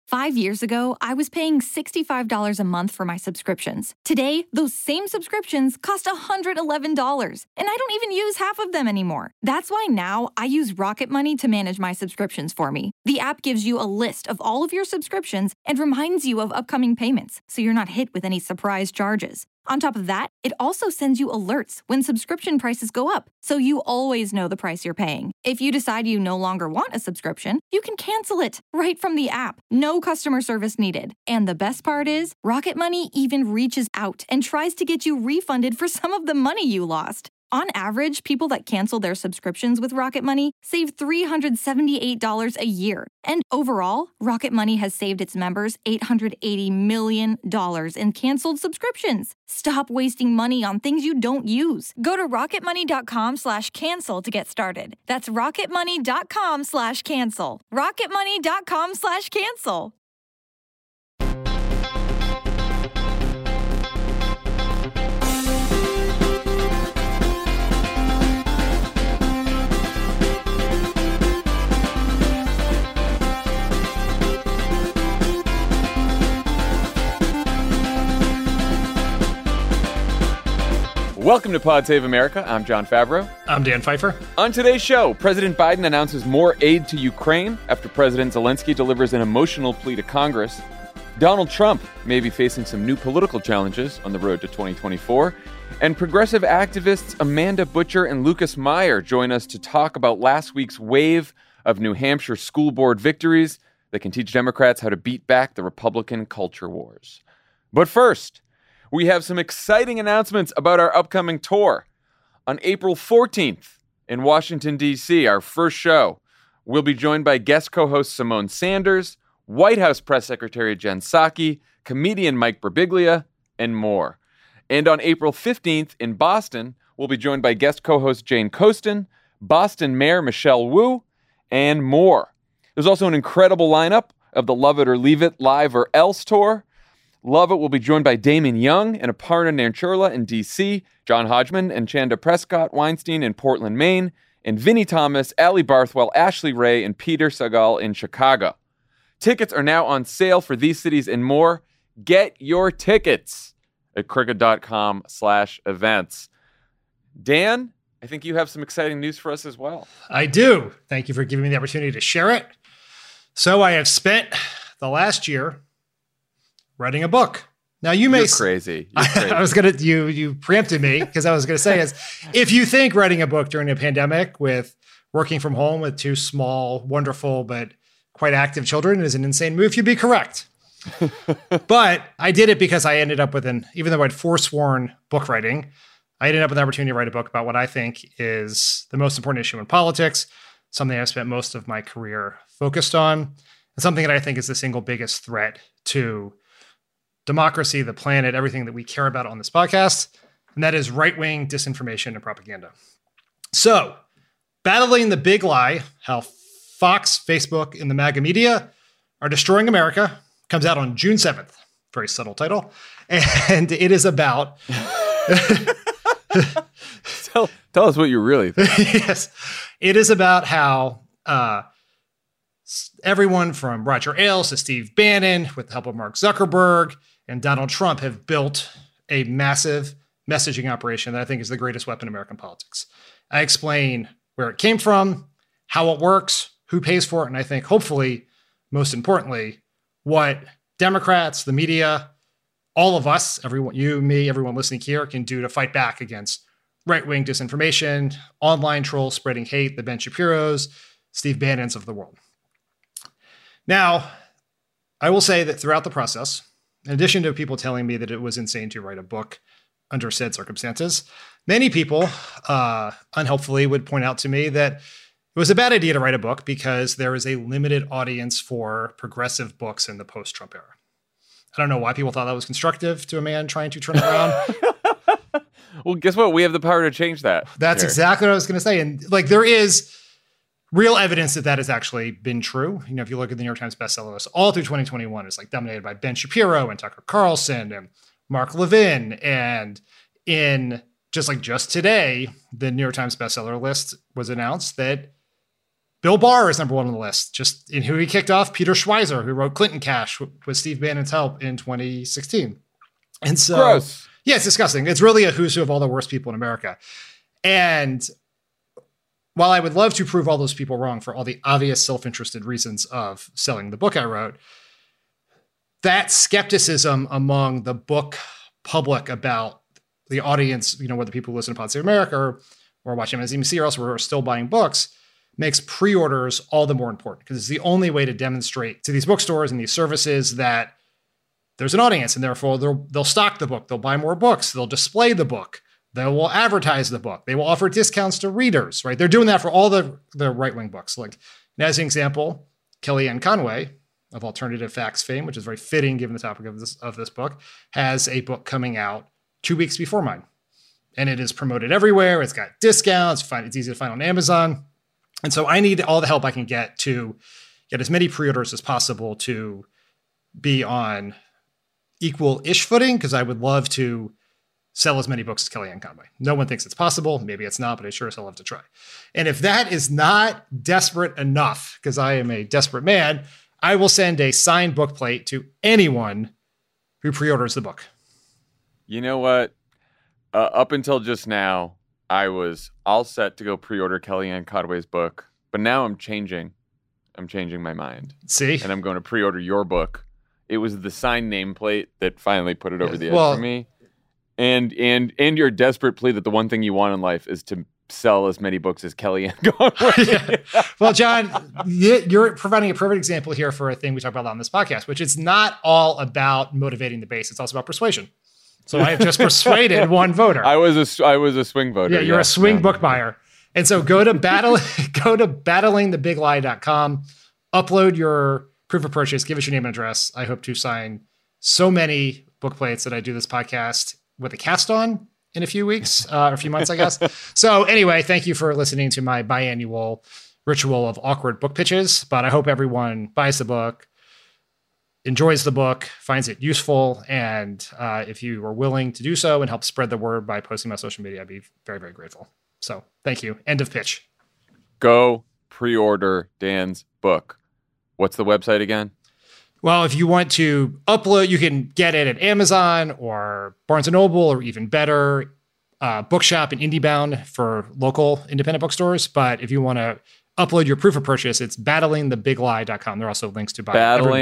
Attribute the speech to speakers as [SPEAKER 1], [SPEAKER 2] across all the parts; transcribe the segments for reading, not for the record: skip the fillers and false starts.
[SPEAKER 1] 5 years ago, I was paying $65 a month for my subscriptions. Today, those same subscriptions cost $111, and I don't even use half of them anymore. That's why now I use Rocket Money to manage my subscriptions for me. The app gives you a list of all of your subscriptions and reminds you of upcoming payments, so you're not hit with any surprise charges. On top of that, it also sends you alerts when subscription prices go up, so you always know the price you're paying. If you decide you no longer want a subscription, you can cancel it right from the app. No customer service needed. And the best part is, Rocket Money even reaches out and tries to get you refunded for some of the money you lost. On average, people that cancel their subscriptions with Rocket Money save $378 a year. And overall, Rocket Money has saved its members $880 million in canceled subscriptions. Stop wasting money on things you don't use. Go to rocketmoney.com/cancel to get started. That's rocketmoney.com/cancel. rocketmoney.com/cancel.
[SPEAKER 2] Welcome to Pod Save America. I'm John Favreau.
[SPEAKER 3] I'm Dan Pfeiffer.
[SPEAKER 2] On today's show, President Biden announces more aid to Ukraine after President Zelensky delivers an emotional plea to Congress. Donald Trump may be facing some new political challenges on the road to 2024. And progressive activists Amanda Butcher and Lucas Meyer join us to talk about last week's wave of New Hampshire school board victories that can teach Democrats how to beat back the Republican culture wars. But first, we have some exciting announcements about our upcoming tour. On April 14th in Washington, D.C., our first show, we'll be joined by guest co-host Simone Sanders, White House Press Secretary Jen Psaki, comedian Mike Birbiglia, and more. And on April 15th in Boston, we'll be joined by guest co-host Jane Coaston, Boston Mayor Michelle Wu, and more. There's also an incredible lineup of the Love It or Leave It Live or Else tour. Love It will be joined by Damon Young and Aparna Nancherla in D.C., John Hodgman and Chanda Prescott Weinstein in Portland, Maine, and Vinnie Thomas, Ali Barthwell, Ashley Ray, and Peter Sagal in Chicago. Tickets are now on sale for these cities and more. Get your tickets at cricket.com/events. Dan, I think you have some exciting news for us as well.
[SPEAKER 3] I do. Thank you for giving me the opportunity to share it. So I have spent the last year writing a book. Now you may
[SPEAKER 2] You're crazy. You're crazy.
[SPEAKER 3] I was gonna you preempted me because I was gonna say is if you think writing a book during a pandemic with working from home with two small, wonderful but quite active children is an insane move, you'd be correct. But I did it because I ended up with even though I'd forsworn book writing, I ended up with an opportunity to write a book about what I think is the most important issue in politics, something I've spent most of my career focused on, and something that I think is the single biggest threat to democracy, the planet, everything that we care about on this podcast, and that is right-wing disinformation and propaganda. So, battling the big lie, how Fox, Facebook, and the MAGA media are destroying America, comes out on June 7th. Very subtle title. And it is about...
[SPEAKER 2] Tell us what you really think.
[SPEAKER 3] Yes. It is about how everyone from Roger Ailes to Steve Bannon, with the help of Mark Zuckerberg and Donald Trump, have built a massive messaging operation that I think is the greatest weapon in American politics. I explain where it came from, how it works, who pays for it, and I think, hopefully, most importantly, what Democrats, the media, all of us, everyone, you, me, everyone listening here, can do to fight back against right-wing disinformation, online trolls spreading hate, the Ben Shapiros, Steve Bannons of the world. Now, I will say that throughout the process, in addition to people telling me that it was insane to write a book under said circumstances, many people, unhelpfully, would point out to me that it was a bad idea to write a book because there is a limited audience for progressive books in the post-Trump era. I don't know why people thought that was constructive to a man trying to turn it around.
[SPEAKER 2] Well, guess what? We have the power to change that.
[SPEAKER 3] That's exactly what I was going to say. And there is real evidence that has actually been true. You know, if you look at the New York Times bestseller list, all through 2021, it's dominated by Ben Shapiro and Tucker Carlson and Mark Levin. And in just today, the New York Times bestseller list was announced that Bill Barr is number one on the list. Just in who he kicked off, Peter Schweizer, who wrote Clinton Cash with Steve Bannon's help in 2016. And so,
[SPEAKER 2] gross.
[SPEAKER 3] Yeah, it's disgusting. It's really a who's who of all the worst people in America. And while I would love to prove all those people wrong for all the obvious self-interested reasons of selling the book I wrote, that skepticism among the book public about the audience, whether people who listen to Pod Save America or watch MSNBC or else we're still buying books, makes pre-orders all the more important because it's the only way to demonstrate to these bookstores and these services that there's an audience, and therefore they'll stock the book, they'll buy more books, they'll display the book, they will advertise the book, they will offer discounts to readers, right? They're doing that for all the right-wing books. Like, as an example, Kellyanne Conway of Alternative Facts fame, which is very fitting given the topic of this book, has a book coming out 2 weeks before mine. And it is promoted everywhere. It's got discounts. It's easy to find on Amazon. And so I need all the help I can get to get as many pre-orders as possible to be on equal-ish footing, because I would love to sell as many books as Kellyanne Conway. No one thinks it's possible. Maybe it's not, but I sure as hell love to try. And if that is not desperate enough, because I am a desperate man, I will send a signed book plate to anyone who pre-orders the book.
[SPEAKER 2] You know what? Up until just now, I was all set to go pre-order Kellyanne Conway's book, but now I'm changing. I'm changing my mind.
[SPEAKER 3] See?
[SPEAKER 2] And I'm going to pre-order your book. It was the signed nameplate that finally put it over the edge for me. And your desperate plea that the one thing you want in life is to sell as many books as Kellyanne Conway.
[SPEAKER 3] Yeah. Well, John, you're providing a perfect example here for a thing we talk about on this podcast, which is not all about motivating the base. It's also about persuasion. So I have just persuaded one voter.
[SPEAKER 2] I was a swing voter.
[SPEAKER 3] Yeah, you're a swing book buyer. And so go to battlingthebiglie.com, upload your proof of purchase, give us your name and address. I hope to sign so many book plates that I do this podcast with a cast on in a few weeks, or a few months, I guess. So anyway, thank you for listening to my biannual ritual of awkward book pitches. But I hope everyone buys the book, enjoys the book, finds it useful. And if you are willing to do so and help spread the word by posting on social media, I'd be very, very grateful. So thank you. End of pitch.
[SPEAKER 2] Go pre-order Dan's book. What's the website again?
[SPEAKER 3] Well, if you want to upload, you can get it at Amazon or Barnes & Noble, or even better, Bookshop and IndieBound for local independent bookstores. But if you want to upload your proof of purchase, it's battlingthebiglie.com. There are also links to buy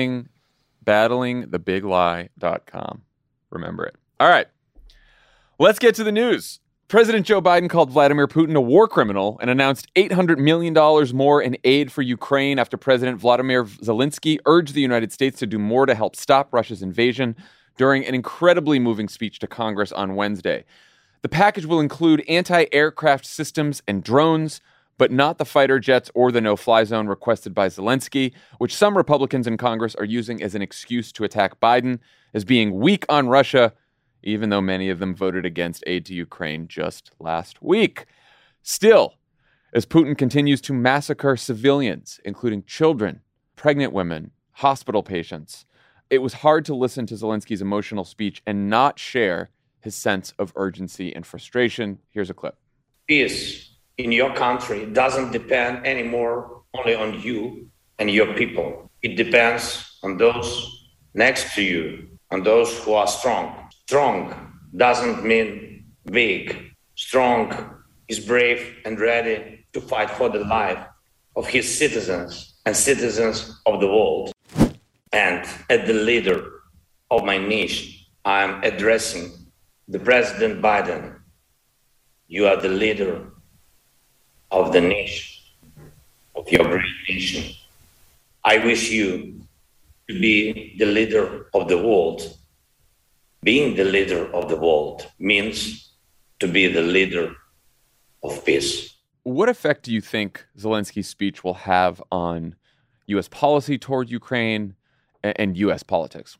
[SPEAKER 2] battlingthebiglie.com. Remember it. All right. Let's get to the news. President Joe Biden called Vladimir Putin a war criminal and announced $800 million more in aid for Ukraine after President Vladimir Zelensky urged the United States to do more to help stop Russia's invasion during an incredibly moving speech to Congress on Wednesday. The package will include anti-aircraft systems and drones, but not the fighter jets or the no-fly zone requested by Zelensky, which some Republicans in Congress are using as an excuse to attack Biden as being weak on Russia, even though many of them voted against aid to Ukraine just last week. Still, as Putin continues to massacre civilians, including children, pregnant women, hospital patients, it was hard to listen to Zelensky's emotional speech and not share his sense of urgency and frustration. Here's a clip.
[SPEAKER 4] Peace in your country doesn't depend anymore only on you and your people. It depends on those next to you, on those who are strong. Strong doesn't mean weak. Strong is brave and ready to fight for the life of his citizens and citizens of the world. And as the leader of my nation, I am addressing the President Biden. You are the leader of the nation, of your great nation. I wish you to be the leader of the world. Being the leader of the world means to be the leader of peace.
[SPEAKER 2] What effect do you think Zelensky's speech will have on U.S. policy toward Ukraine and U.S. politics?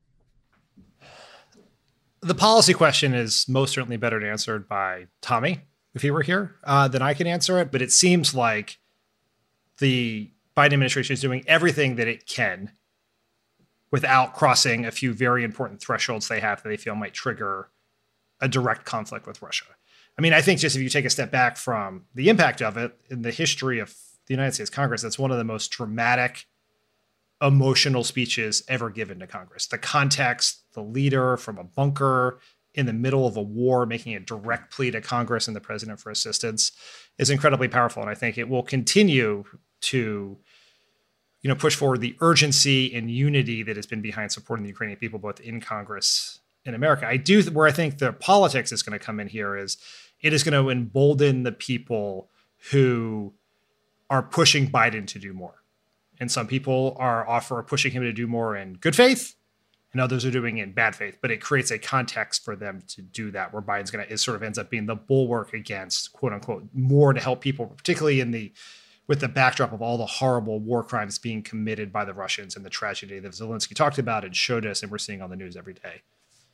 [SPEAKER 3] The policy question is most certainly better answered by Tommy, if he were here, than I can answer it. But it seems like the Biden administration is doing everything that it can without crossing a few very important thresholds they have that they feel might trigger a direct conflict with Russia. I mean, I think just if you take a step back from the impact of it in the history of the United States Congress, that's one of the most dramatic, emotional speeches ever given to Congress. The context, the leader from a bunker in the middle of a war making a direct plea to Congress and the president for assistance is incredibly powerful. And I think it will continue to push forward the urgency and unity that has been behind supporting the Ukrainian people, both in Congress and America. Where I think the politics is going to come in here is it is going to embolden the people who are pushing Biden to do more. And some people are pushing him to do more in good faith, and others are doing it in bad faith. But it creates a context for them to do that, where Biden's it sort of ends up being the bulwark against, quote unquote, more to help people, particularly with the backdrop of all the horrible war crimes being committed by the Russians and the tragedy that Zelensky talked about and showed us, and we're seeing on the news every day.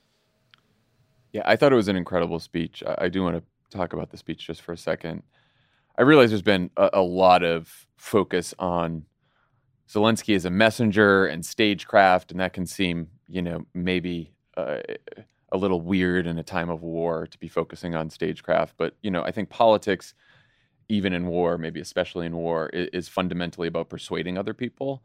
[SPEAKER 2] Yeah, I thought it was an incredible speech. I do want to talk about the speech just for a second. I realize there's been a lot of focus on Zelensky as a messenger and stagecraft, and that can seem, maybe a little weird in a time of war to be focusing on stagecraft. But, I think politics, even in war, maybe especially in war, is fundamentally about persuading other people.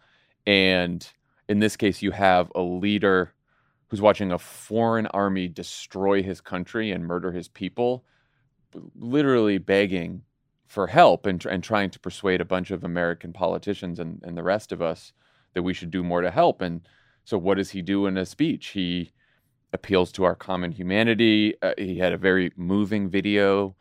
[SPEAKER 2] And in this case, you have a leader who's watching a foreign army destroy his country and murder his people, literally begging for help and trying to persuade a bunch of American politicians and the rest of us that we should do more to help. And so what does he do in a speech? He appeals to our common humanity. He had a very moving video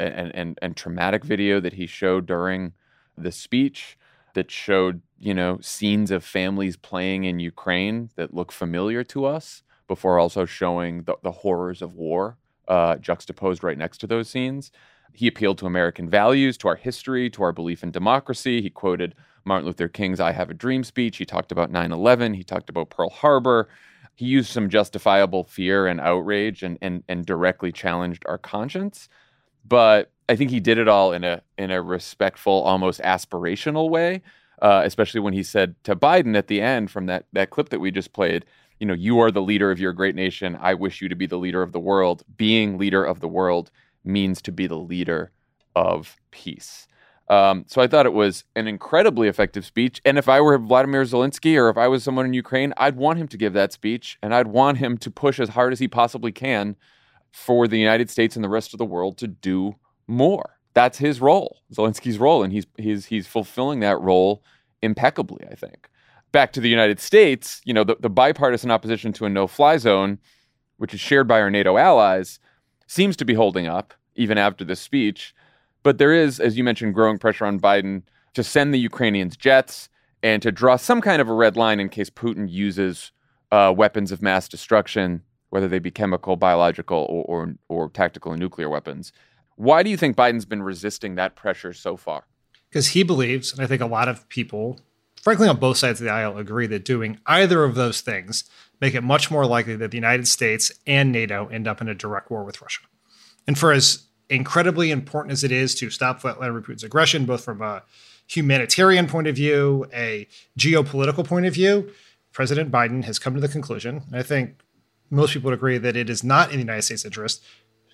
[SPEAKER 2] and traumatic video that he showed during the speech that showed, scenes of families playing in Ukraine that look familiar to us, before also showing the horrors of war juxtaposed right next to those scenes. He appealed to American values, to our history, to our belief in democracy. He quoted Martin Luther King's I Have a Dream speech. He talked about 9/11. He talked about Pearl Harbor. He used some justifiable fear and outrage and directly challenged our conscience. But I think he did it all in a respectful, almost aspirational way, especially when he said to Biden at the end from that clip that we just played, you are the leader of your great nation. I wish you to be the leader of the world. Being leader of the world means to be the leader of peace. So I thought it was an incredibly effective speech. And if I were Vladimir Zelensky, or if I was someone in Ukraine, I'd want him to give that speech, and I'd want him to push as hard as he possibly can for the United States and the rest of the world to do more. That's his role, Zelensky's role, and he's fulfilling that role impeccably, I think. Back to the United States, the bipartisan opposition to a no-fly zone, which is shared by our NATO allies, seems to be holding up even after this speech. But there is, as you mentioned, growing pressure on Biden to send the Ukrainians jets and to draw some kind of a red line in case Putin uses weapons of mass destruction, whether they be chemical, biological, or tactical and nuclear weapons. Why do you think Biden's been resisting that pressure so far?
[SPEAKER 3] Because he believes, and I think a lot of people, frankly, on both sides of the aisle, agree that doing either of those things make it much more likely that the United States and NATO end up in a direct war with Russia. And for as incredibly important as it is to stop Vladimir Putin's aggression, both from a humanitarian point of view, a geopolitical point of view, President Biden has come to the conclusion, and I think most people would agree, that it is not in the United States' interest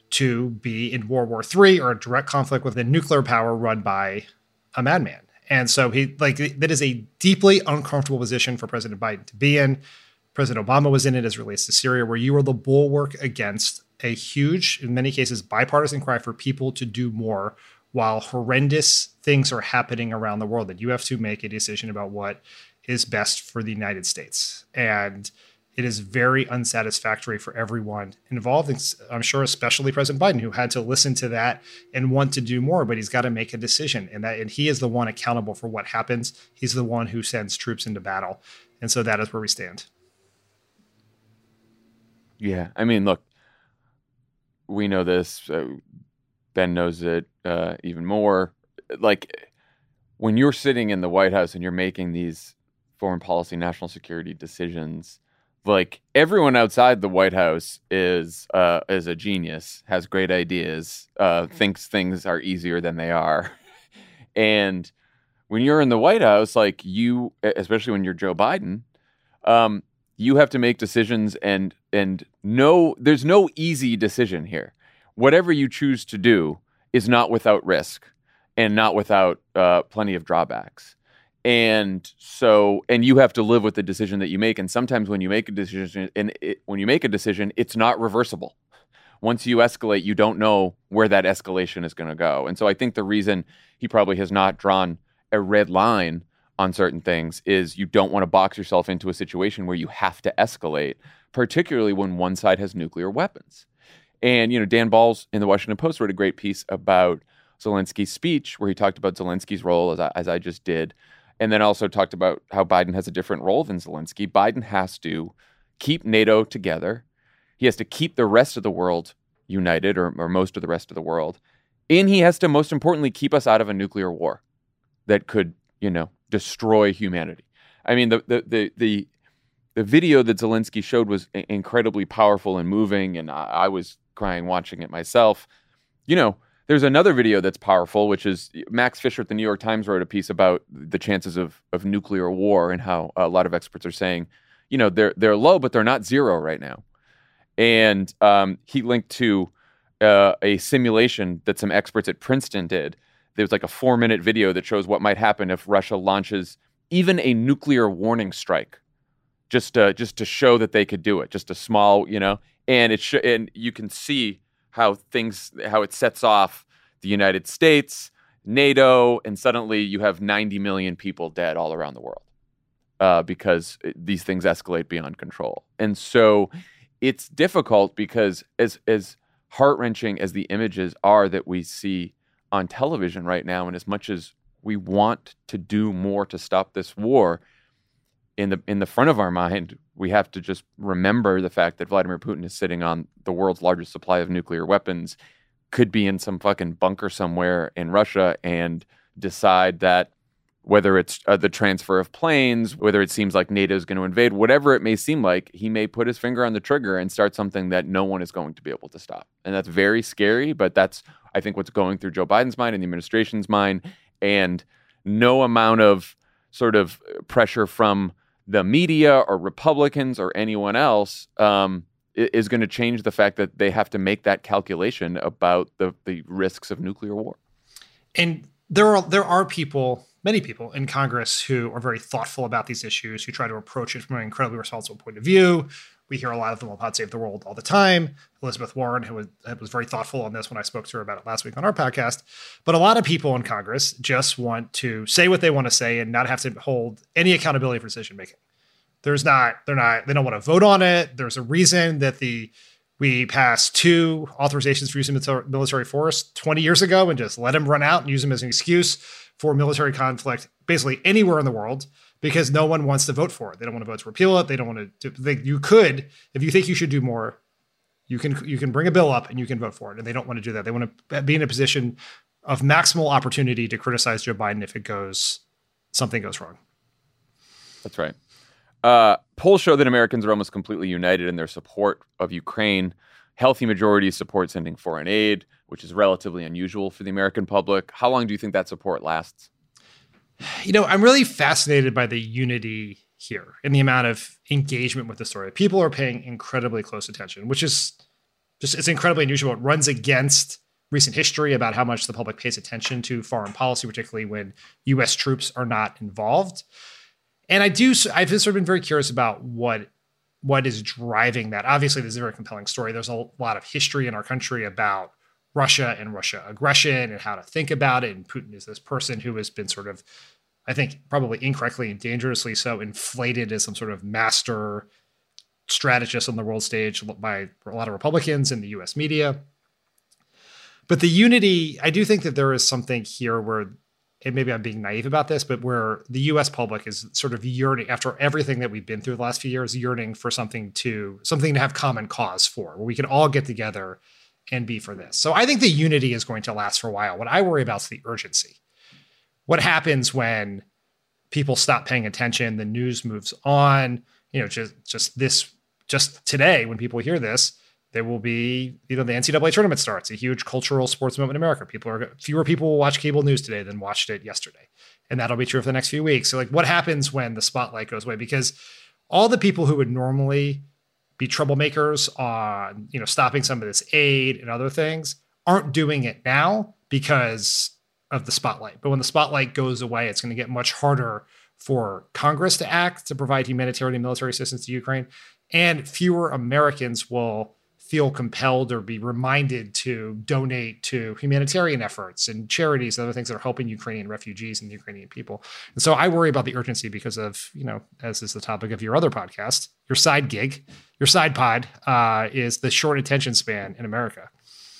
[SPEAKER 3] to be in World War III or a direct conflict with a nuclear power run by a madman. And so that is a deeply uncomfortable position for President Biden to be in. President Obama was in it as it relates to Syria, where you are the bulwark against a huge, in many cases, bipartisan cry for people to do more while horrendous things are happening around the world, that you have to make a decision about what is best for the United States. And it is very unsatisfactory for everyone involved. I'm sure especially President Biden, who had to listen to that and want to do more, but he's got to make a decision. And he is the one accountable for what happens. He's the one who sends troops into battle. And so that is where we stand.
[SPEAKER 2] Yeah. I mean, look, we know this. Ben knows it even more. Like, when you're sitting in the White House and you're making these foreign policy, national security decisions, like, everyone outside the White House is a genius, has great ideas, thinks things are easier than they are. And when you're in the White House, like, you, especially when you're Joe Biden, you have to make decisions, and there's no easy decision here. Whatever you choose to do is not without risk. and not without plenty of drawbacks. And so, and you have to live with the decision that you make. And sometimes when you make a decision, it's not reversible. Once you escalate, you don't know where that escalation is going to go. And so I think the reason he probably has not drawn a red line on certain things is you don't want to box yourself into a situation where you have to escalate, particularly when one side has nuclear weapons. And, Dan Balls in the Washington Post wrote a great piece about Zelensky's speech where he talked about Zelensky's role, as I just did, and then also talked about how Biden has a different role than Zelensky. Biden has to keep NATO together. He has to keep the rest of the world united, or most of the rest of the world. And he has to, most importantly, keep us out of a nuclear war that could, destroy humanity. I mean, the video that Zelensky showed was incredibly powerful and moving, and I was crying watching it myself. There's another video that's powerful, which is Max Fisher at the New York Times wrote a piece about the chances of nuclear war and how a lot of experts are saying, they're low, but they're not zero right now. And he linked to a simulation that some experts at Princeton did. There's like a 4-minute video that shows what might happen if Russia launches even a nuclear warning strike, just to show that they could do it, just a small, and and you can see how it sets off the United States, NATO, and suddenly you have 90 million people dead all around the world because these things escalate beyond control. And so it's difficult because as heart-wrenching as the images are that we see on television right now, and as much as we want to do more to stop this war, in the front of our mind, we have to just remember the fact that Vladimir Putin is sitting on the world's largest supply of nuclear weapons, could be in some fucking bunker somewhere in Russia, and decide that whether it's the transfer of planes, whether it seems like NATO is going to invade, whatever it may seem like, he may put his finger on the trigger and start something that no one is going to be able to stop. And that's very scary, but that's, I think, what's going through Joe Biden's mind and the administration's mind. And no amount of sort of pressure from the media or Republicans or anyone else is going to change the fact that they have to make that calculation about the risks of nuclear war.
[SPEAKER 3] And there are people, many people in Congress who are very thoughtful about these issues, who try to approach it from an incredibly responsible point of view. We hear a lot of them on Pod Save the World all the time. Elizabeth Warren, who was very thoughtful on this when I spoke to her about it last week on our podcast. But a lot of people in Congress just want to say what they want to say and not have to hold any accountability for decision making. They don't want to vote on it. There's a reason that we passed 2 authorizations for using military force 20 years ago and just let them run out and use them as an excuse for military conflict basically anywhere in the world, because no one wants to vote for it. They don't want to vote to repeal it. They don't want to. You could, if you think you should do more, you can bring a bill up and you can vote for it. And they don't want to do that. They want to be in a position of maximal opportunity to criticize Joe Biden if something goes wrong.
[SPEAKER 2] That's right. Polls show that Americans are almost completely united in their support of Ukraine. Healthy majorities support sending foreign aid, which is relatively unusual for the American public. How long do you think that support lasts?
[SPEAKER 3] I'm really fascinated by the unity here and the amount of engagement with the story. People are paying incredibly close attention, which is it's incredibly unusual. It runs against recent history about how much the public pays attention to foreign policy, particularly when U.S. troops are not involved. And I've sort of been very curious about what is driving that. Obviously, this is a very compelling story. There's a lot of history in our country about Russia and Russia aggression and how to think about it. And Putin is this person who has been sort of, I think, probably incorrectly and dangerously so inflated as some sort of master strategist on the world stage by a lot of Republicans in the U.S. media. But the unity, I do think that there is something here where, and maybe I'm being naive about this, but where the U.S. public is sort of yearning, after everything that we've been through the last few years, yearning for something to have common cause for, where we can all get together and be for this. So I think the unity is going to last for a while. What I worry about is the urgency. What happens when people stop paying attention, the news moves on, just today, when people hear this, there will be, the NCAA tournament starts, a huge cultural sports moment in America. Fewer people will watch cable news today than watched it yesterday. And that'll be true for the next few weeks. So what happens when the spotlight goes away? Because all the people who would normally be troublemakers on, stopping some of this aid and other things aren't doing it now because of the spotlight. But when the spotlight goes away, it's going to get much harder for Congress to act to provide humanitarian and military assistance to Ukraine. And fewer Americans will feel compelled or be reminded to donate to humanitarian efforts and charities and other things that are helping Ukrainian refugees and the Ukrainian people. And so I worry about the urgency because of, as is the topic of your other podcast, your side gig, your side pod, is the short attention span in America.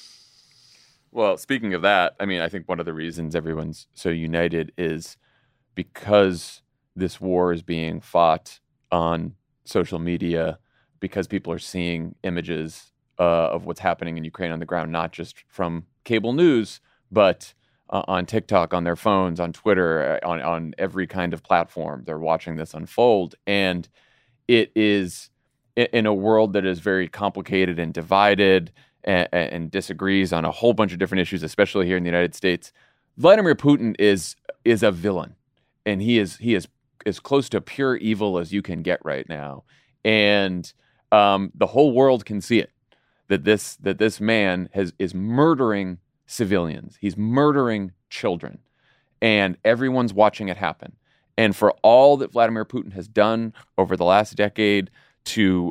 [SPEAKER 2] Well, speaking of that, I mean, I think one of the reasons everyone's so united is because this war is being fought on social media, because people are seeing images of what's happening in Ukraine on the ground, not just from cable news, but on TikTok, on their phones, on Twitter, on every kind of platform. They're watching this unfold. And it is in a world that is very complicated and divided and disagrees on a whole bunch of different issues, especially here in the United States. Vladimir Putin is a villain, and he is as close to pure evil as you can get right now. And the whole world can see it. That this man is murdering civilians. He's murdering children, and everyone's watching it happen. And for all that Vladimir Putin has done over the last decade to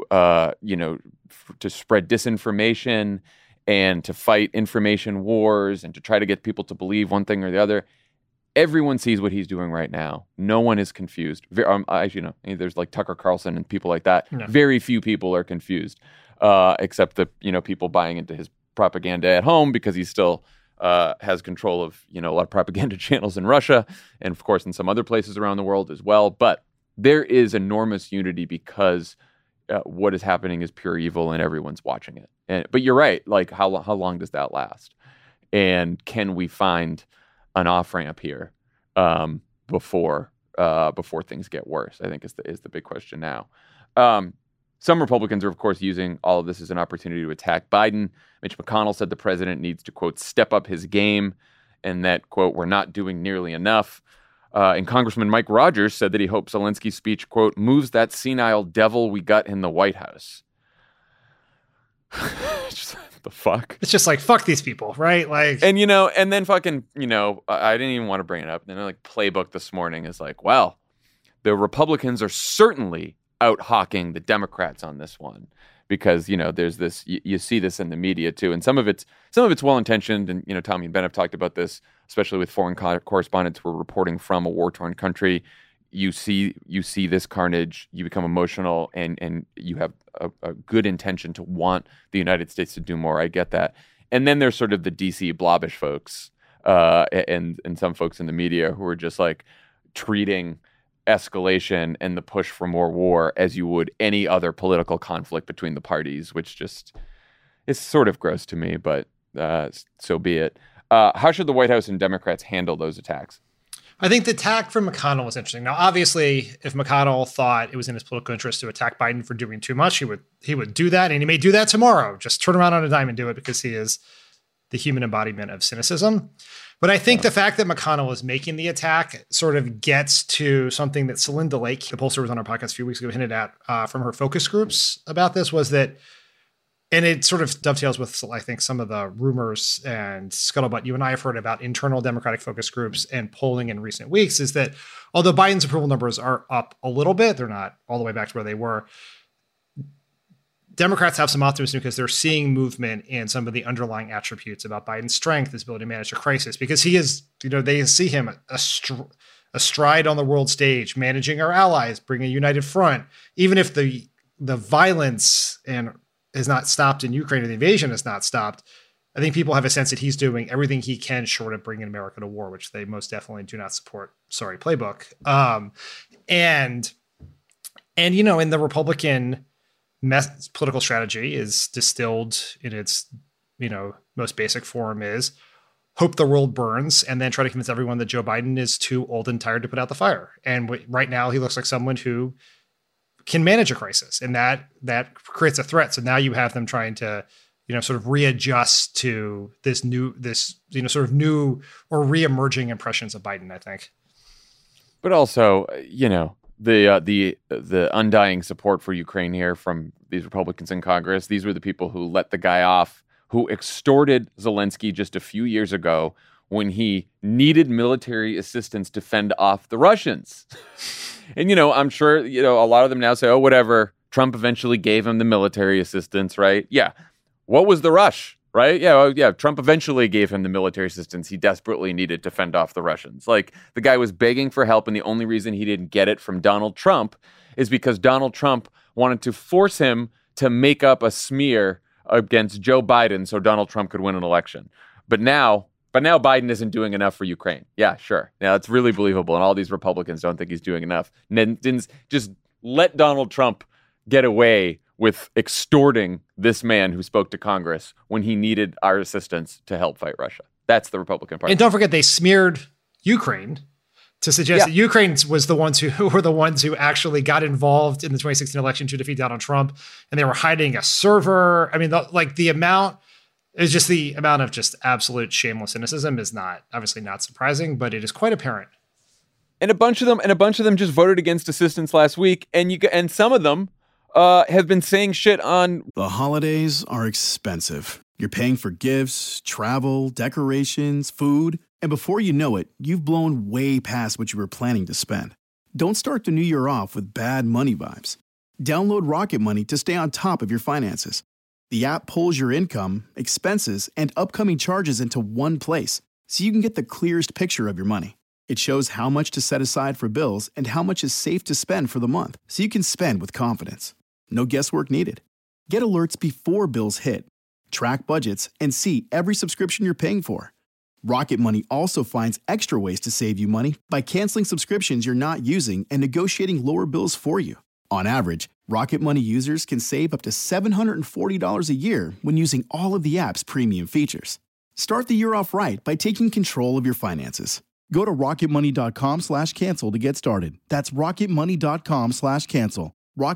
[SPEAKER 2] spread disinformation and to fight information wars and to try to get people to believe one thing or the other, everyone sees what he's doing right now. No one is confused. There's like Tucker Carlson and people like that. No. Very few people are confused. Except the people buying into his propaganda at home because he still has control of a lot of propaganda channels in Russia and of course in some other places around the world as well. But there is enormous unity because what is happening is pure evil and everyone's watching it. But you're right. Like how long does that last? And can we find an off ramp here before things get worse? I think is the big question now. Some Republicans are, of course, using all of this as an opportunity to attack Biden. Mitch McConnell said the president needs to, quote, step up his game and that, quote, we're not doing nearly enough. And Congressman Mike Rogers said that he hopes Zelensky's speech, quote, moves that senile devil we got in the White House. Just, the fuck?
[SPEAKER 3] It's just like, fuck these people, right? Like,
[SPEAKER 2] and, and then fucking, I didn't even want to bring it up. Then Playbook this morning is like, well, the Republicans are certainly out hawking the Democrats on this one because there's this you see this in the media too, and some of it's well intentioned, and Tommy and Ben have talked about this, especially with foreign correspondents who are reporting from a war-torn country. You see this carnage, you become emotional, and you have a good intention to want the United States to do more. I get that, and then there's sort of the DC blobbish folks and some folks in the media who are just like treating escalation and the push for more war as you would any other political conflict between the parties, which just is sort of gross to me, but so be it. How should the White House and Democrats handle those attacks?
[SPEAKER 3] I think the attack from McConnell was interesting. Now, obviously, if McConnell thought it was in his political interest to attack Biden for doing too much, he would do that, and he may do that tomorrow. Just turn around on a dime and do it because he is the human embodiment of cynicism. But I think the fact that McConnell is making the attack sort of gets to something that Celinda Lake, the pollster was on our podcast a few weeks ago, hinted at from her focus groups about this, was that, and it sort of dovetails with, I think, some of the rumors and scuttlebutt you and I have heard about internal Democratic focus groups and polling in recent weeks, is that although Biden's approval numbers are up a little bit, they're not all the way back to where they were. Democrats have some optimism because they're seeing movement in some of the underlying attributes about Biden's strength, his ability to manage a crisis, because he is, they see him astride on the world stage, managing our allies, bringing a united front. Even if the violence has not stopped in Ukraine, or the invasion has not stopped, I think people have a sense that he's doing everything he can short of bringing America to war, which they most definitely do not support. Sorry, Playbook. And in the Republican political strategy is distilled in its, most basic form is hope the world burns and then try to convince everyone that Joe Biden is too old and tired to put out the fire. And right now he looks like someone who can manage a crisis, and that creates a threat. So now you have them trying to, sort of readjust to this sort of new or reemerging impressions of Biden, I think.
[SPEAKER 2] But also, the undying support for Ukraine here from these Republicans in Congress. These were the people who let the guy off, who extorted Zelensky just a few years ago when he needed military assistance to fend off the Russians. And, I'm sure, a lot of them now say, oh, whatever. Trump eventually gave him the military assistance, right? Yeah. What was the rush, right? Yeah, Trump eventually gave him the military assistance he desperately needed to fend off the Russians. Like, the guy was begging for help, and the only reason he didn't get it from Donald Trump is because Donald Trump wanted to force him to make up a smear against Joe Biden so Donald Trump could win an election. But now Biden isn't doing enough for Ukraine. Yeah, sure. Yeah, that's really believable. And all these Republicans don't think he's doing enough. Didn't just let Donald Trump get away with extorting this man who spoke to Congress when he needed our assistance to help fight Russia. That's the Republican Party.
[SPEAKER 3] And don't forget, they smeared Ukraine to suggest that Ukraine was the ones who were the ones who actually got involved in the 2016 election to defeat Donald Trump, and they were hiding a server. I mean, the amount is just the amount of just absolute shameless cynicism is obviously not surprising, but it is quite apparent.
[SPEAKER 2] And a bunch of them just voted against assistance last week, and some of them have been saying shit on.
[SPEAKER 5] The holidays are expensive. You're paying for gifts, travel, decorations, food. And before you know it, you've blown way past what you were planning to spend. Don't start the new year off with bad money vibes. Download Rocket Money to stay on top of your finances. The app pulls your income, expenses, and upcoming charges into one place, so you can get the clearest picture of your money. It shows how much to set aside for bills and how much is safe to spend for the month, so you can spend with confidence. No guesswork needed. Get alerts before bills hit. Track budgets and see every subscription you're paying for. Rocket Money also finds extra ways to save you money by canceling subscriptions you're not using and negotiating lower bills for you. On average, Rocket Money users can save up to $740 a year when using all of the app's premium features. Start the year off right by taking control of your finances. Go to rocketmoney.com/cancel to get started. That's rocketmoney.com/cancel.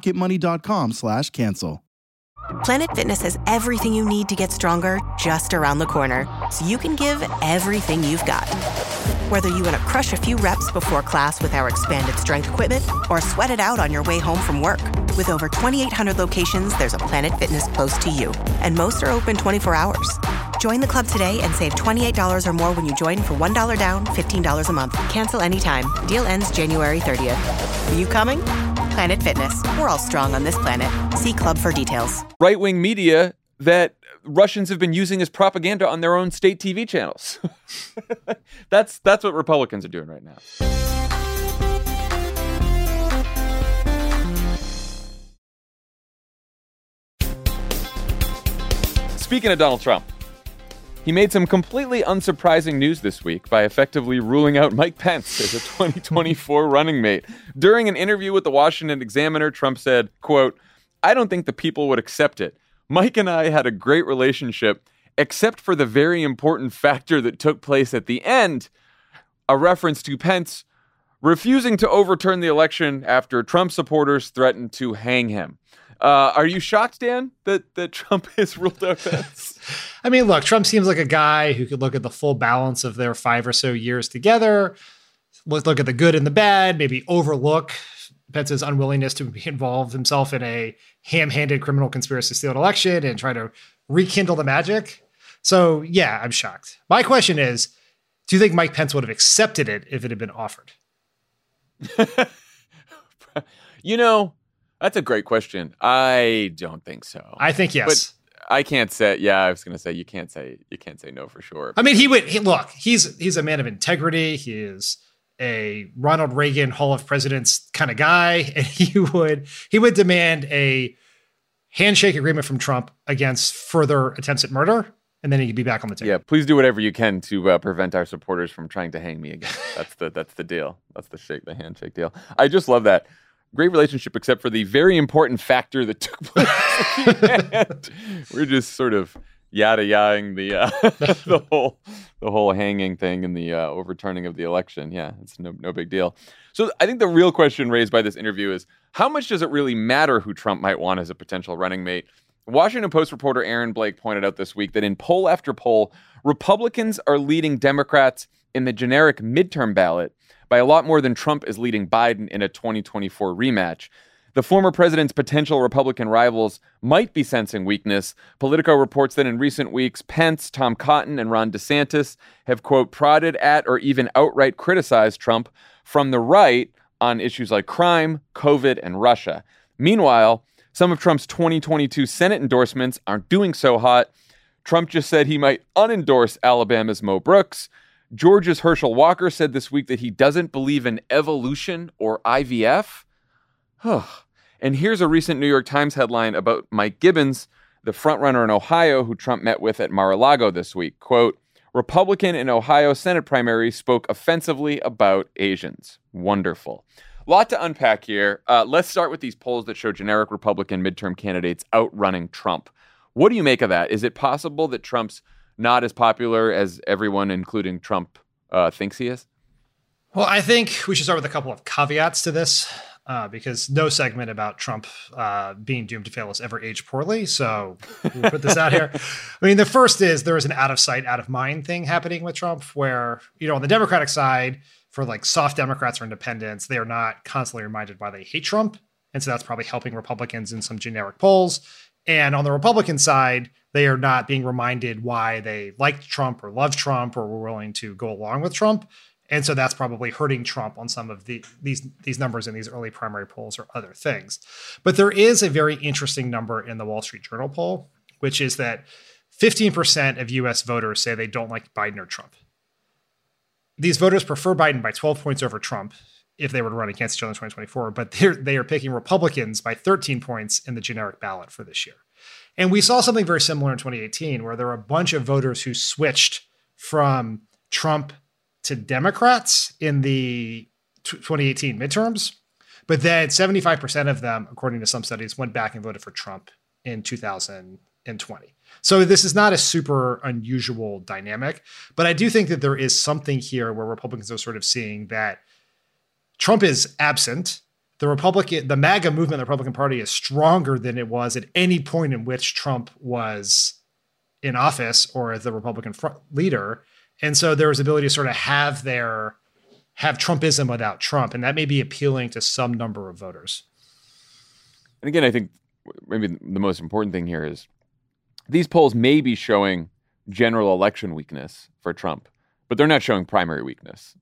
[SPEAKER 5] rocketmoney.com/cancel.
[SPEAKER 6] Planet Fitness has everything you need to get stronger just around the corner, so you can give everything you've got. Whether you want to crush a few reps before class with our expanded strength equipment or sweat it out on your way home from work. With over 2,800 locations, there's a Planet Fitness close to you, and most are open 24 hours. Join the club today and save $28 or more when you join for $1 down, $15 a month. Cancel anytime. Deal ends January 30th. Are you coming? Planet Fitness. We're all strong on this planet. See club for details.
[SPEAKER 2] Right-wing media that Russians have been using as propaganda on their own state TV channels. That's what Republicans are doing right now. Speaking of Donald Trump, he made some completely unsurprising news this week by effectively ruling out Mike Pence as a 2024 running mate. During an interview with the Washington Examiner, Trump said, quote, "I don't think the people would accept it. Mike and I had a great relationship, except for the very important factor that took place at the end," a reference to Pence refusing to overturn the election after Trump supporters threatened to hang him. Are you shocked, Dan, that Trump has ruled out Pence?
[SPEAKER 3] I mean, look, Trump seems like a guy who could look at the full balance of their 5 or so years together, look at the good and the bad, maybe overlook Pence's unwillingness to involve himself in a ham-handed criminal conspiracy to steal an election and try to rekindle the magic. So, yeah, I'm shocked. My question is, do you think Mike Pence would have accepted it if it had been offered?
[SPEAKER 2] That's a great question. I don't think so.
[SPEAKER 3] I think yes.
[SPEAKER 2] But I can't say. Yeah, I was going to say you can't say no for sure.
[SPEAKER 3] I mean, he's a man of integrity. He is a Ronald Reagan Hall of Presidents kind of guy, and he would demand a handshake agreement from Trump against further attempts at murder, and then he could be back on the table.
[SPEAKER 2] Yeah, please do whatever you can to prevent our supporters from trying to hang me again. That's the deal. That's the handshake deal. I just love that. Great relationship, except for the very important factor that took place. We're just sort of yada-yaing the whole hanging thing and the overturning of the election. Yeah, it's no big deal. So I think the real question raised by this interview is, how much does it really matter who Trump might want as a potential running mate? Washington Post reporter Aaron Blake pointed out this week that in poll after poll, Republicans are leading Democrats in the generic midterm ballot by a lot more than Trump is leading Biden in a 2024 rematch. The former president's potential Republican rivals might be sensing weakness. Politico reports that in recent weeks, Pence, Tom Cotton, and Ron DeSantis have, quote, prodded at or even outright criticized Trump from the right on issues like crime, COVID, and Russia. Meanwhile, some of Trump's 2022 Senate endorsements aren't doing so hot. Trump just said he might unendorse Alabama's Mo Brooks. Georgia's Herschel Walker said this week that he doesn't believe in evolution or IVF. And here's a recent New York Times headline about Mike Gibbons, the frontrunner in Ohio who Trump met with at Mar-a-Lago this week. Quote, Republican in Ohio Senate primary spoke offensively about Asians. Wonderful. Lot to unpack here. Let's start with these polls that show generic Republican midterm candidates outrunning Trump. What do you make of that? Is it possible that Trump's not as popular as everyone, including Trump, thinks he is?
[SPEAKER 3] Well, I think we should start with a couple of caveats to this. Because no segment about Trump being doomed to fail has ever aged poorly. So we'll put this out here. I mean, the first is there is an out of sight, out of mind thing happening with Trump where, on the Democratic side, for like soft Democrats or independents, they are not constantly reminded why they hate Trump. And so that's probably helping Republicans in some generic polls. And on the Republican side, they are not being reminded why they liked Trump or loved Trump or were willing to go along with Trump. And so that's probably hurting Trump on some of these numbers in these early primary polls or other things. But there is a very interesting number in the Wall Street Journal poll, which is that 15% of U.S. voters say they don't like Biden or Trump. These voters prefer Biden by 12 points over Trump if they were to run against each other in 2024, but they are picking Republicans by 13 points in the generic ballot for this year. And we saw something very similar in 2018, where there were a bunch of voters who switched from Trump to Democrats in the 2018 midterms. But then 75% of them, according to some studies, went back and voted for Trump in 2020. So this is not a super unusual dynamic. But I do think that there is something here where Republicans are sort of seeing that Trump is absent. The MAGA movement, the Republican Party, is stronger than it was at any point in which Trump was in office or as the Republican leader. And so there was ability to sort of have Trumpism without Trump. And that may be appealing to some number of voters.
[SPEAKER 2] And again, I think maybe the most important thing here is these polls may be showing general election weakness for Trump, but they're not showing primary weakness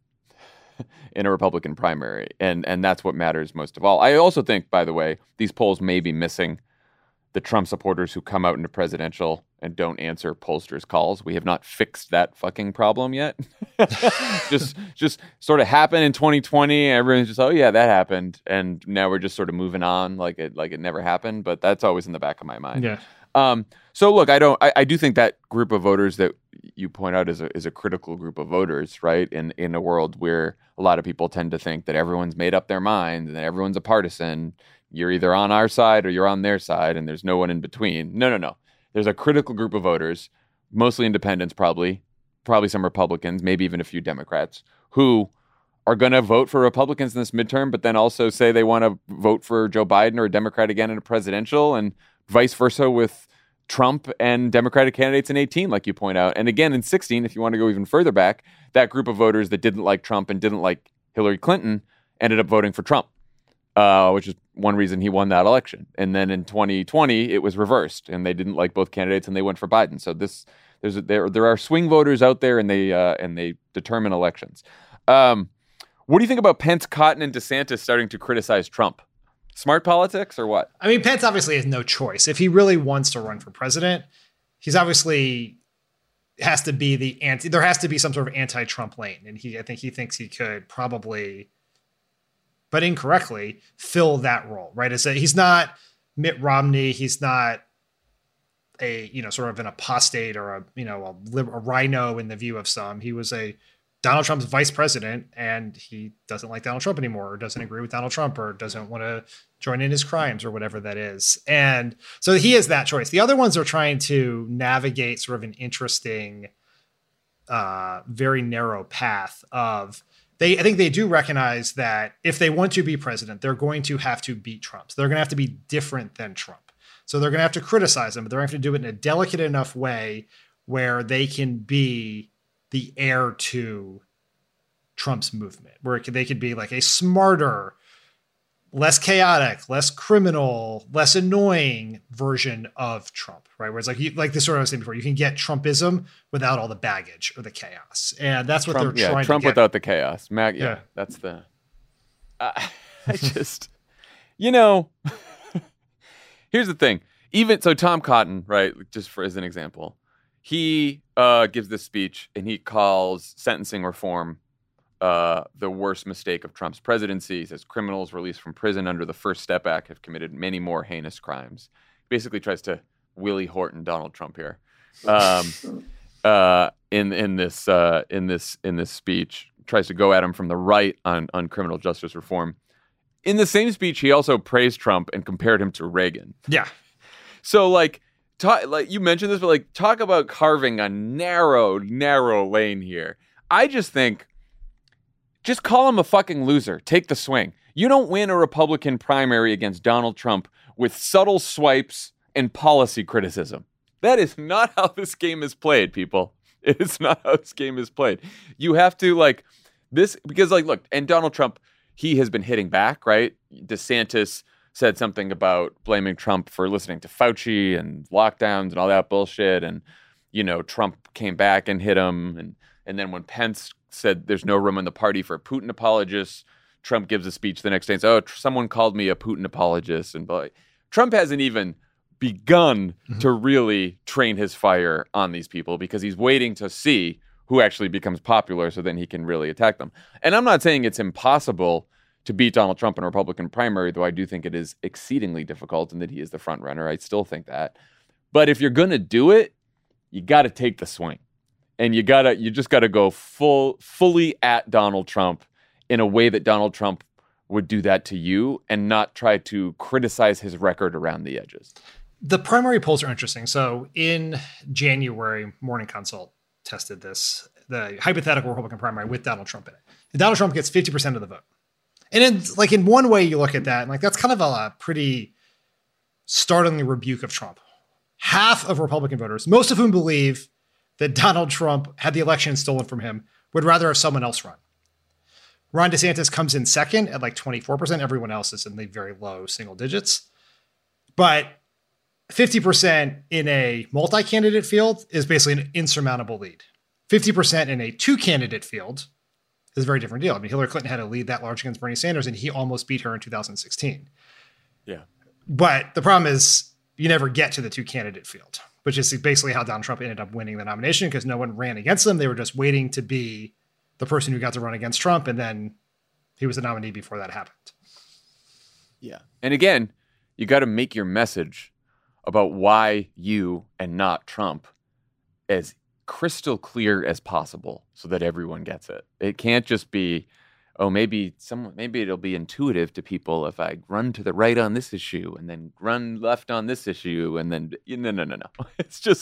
[SPEAKER 2] in a Republican primary. And that's what matters most of all. I also think, by the way, these polls may be missing the Trump supporters who come out into presidential and don't answer pollsters' calls. We have not fixed that fucking problem yet. just sort of happened in 2020. Everyone's just, oh yeah, that happened, and now we're just sort of moving on like it never happened. But that's always in the back of my mind.
[SPEAKER 3] Yeah.
[SPEAKER 2] So look, I do think that group of voters that you point out is a critical group of voters, right? In a world where a lot of people tend to think that everyone's made up their mind and that everyone's a partisan. You're either on our side or you're on their side, and there's no one in between. No. There's a critical group of voters, mostly independents, probably some Republicans, maybe even a few Democrats, who are going to vote for Republicans in this midterm, but then also say they want to vote for Joe Biden or a Democrat again in a presidential, and vice versa with Trump and Democratic candidates in 2018, like you point out. And again, in 2016, if you want to go even further back, that group of voters that didn't like Trump and didn't like Hillary Clinton ended up voting for Trump. Which is one reason he won that election. And then in 2020, it was reversed, and they didn't like both candidates, and they went for Biden. So there are swing voters out there, and they determine elections. What do you think about Pence, Cotton, and DeSantis starting to criticize Trump? Smart politics or what? I
[SPEAKER 3] mean, Pence obviously has no choice. If he really wants to run for president, he's obviously has to be there has to be some sort of anti-Trump lane. And I think he thinks he could probably, but incorrectly, fill that role, right? He's not Mitt Romney. He's not a, sort of an apostate or a rhino in the view of some. He was Donald Trump's vice president, and he doesn't like Donald Trump anymore, or doesn't agree with Donald Trump, or doesn't want to join in his crimes, or whatever that is. And so he has that choice. The other ones are trying to navigate sort of an interesting, very narrow path of, I think they do recognize that if they want to be president, they're going to have to beat Trump. So they're going to have to be different than Trump. So they're going to have to criticize him, but they're going to have to do it in a delicate enough way where they can be the heir to Trump's movement, where they could be like a smarter, less chaotic, less criminal, less annoying version of Trump, right? Where it's like this sort of I was saying before, you can get Trumpism without all the baggage or the chaos. And that's what
[SPEAKER 2] Trump,
[SPEAKER 3] they're trying
[SPEAKER 2] Trump
[SPEAKER 3] to get.
[SPEAKER 2] without the chaos. That's the... I just... here's the thing. Even so, Tom Cotton, right, just as an example, he gives this speech and he calls sentencing reform the worst mistake of Trump's presidency. He says criminals released from prison under the First Step Act have committed many more heinous crimes. Basically tries to Willie Horton Donald Trump here in this speech. Tries to go at him from the right on criminal justice reform. In the same speech, he also praised Trump and compared him to Reagan.
[SPEAKER 3] Yeah.
[SPEAKER 2] So like you mentioned this, but like talk about carving a narrow lane here. I just think, just call him a fucking loser. Take the swing. You don't win a Republican primary against Donald Trump with subtle swipes and policy criticism. That is not how this game is played, people. It is not how this game is played. You have to because look, and Donald Trump, he has been hitting back, right? DeSantis said something about blaming Trump for listening to Fauci and lockdowns and all that bullshit. And, Trump came back and hit him. And then when Pence said there's no room in the party for Putin apologists, Trump gives a speech the next day and says, someone called me a Putin apologist. And Trump hasn't even begun to really train his fire on these people because he's waiting to see who actually becomes popular so then he can really attack them. And I'm not saying it's impossible to beat Donald Trump in a Republican primary, though I do think it is exceedingly difficult and that he is the front runner. I still think that. But if you're going to do it, you got to take the swing. And you just got to go fully at Donald Trump in a way that Donald Trump would do that to you and not try to criticize his record around the edges.
[SPEAKER 3] The primary polls are interesting. So in January, Morning Consult tested this, the hypothetical Republican primary with Donald Trump in it. And Donald Trump gets 50% of the vote. And in one way you look at that, and that's kind of a pretty startling rebuke of Trump. Half of Republican voters, most of whom believe that Donald Trump had the election stolen from him, would rather have someone else run. Ron DeSantis comes in second at 24%. Everyone else is in the very low single digits. But 50% in a multi-candidate field is basically an insurmountable lead. 50% in a two-candidate field is a very different deal. I mean, Hillary Clinton had a lead that large against Bernie Sanders, and he almost beat her in 2016.
[SPEAKER 2] Yeah.
[SPEAKER 3] But the problem is you never get to the two-candidate field, which is basically how Donald Trump ended up winning the nomination because no one ran against him. They were just waiting to be the person who got to run against Trump, and then he was the nominee before that happened.
[SPEAKER 2] Yeah. And again, you got to make your message about why you and not Trump as crystal clear as possible so that everyone gets it. It can't just be, maybe it'll be intuitive to people if I run to the right on this issue and then run left on this issue and then no. It's just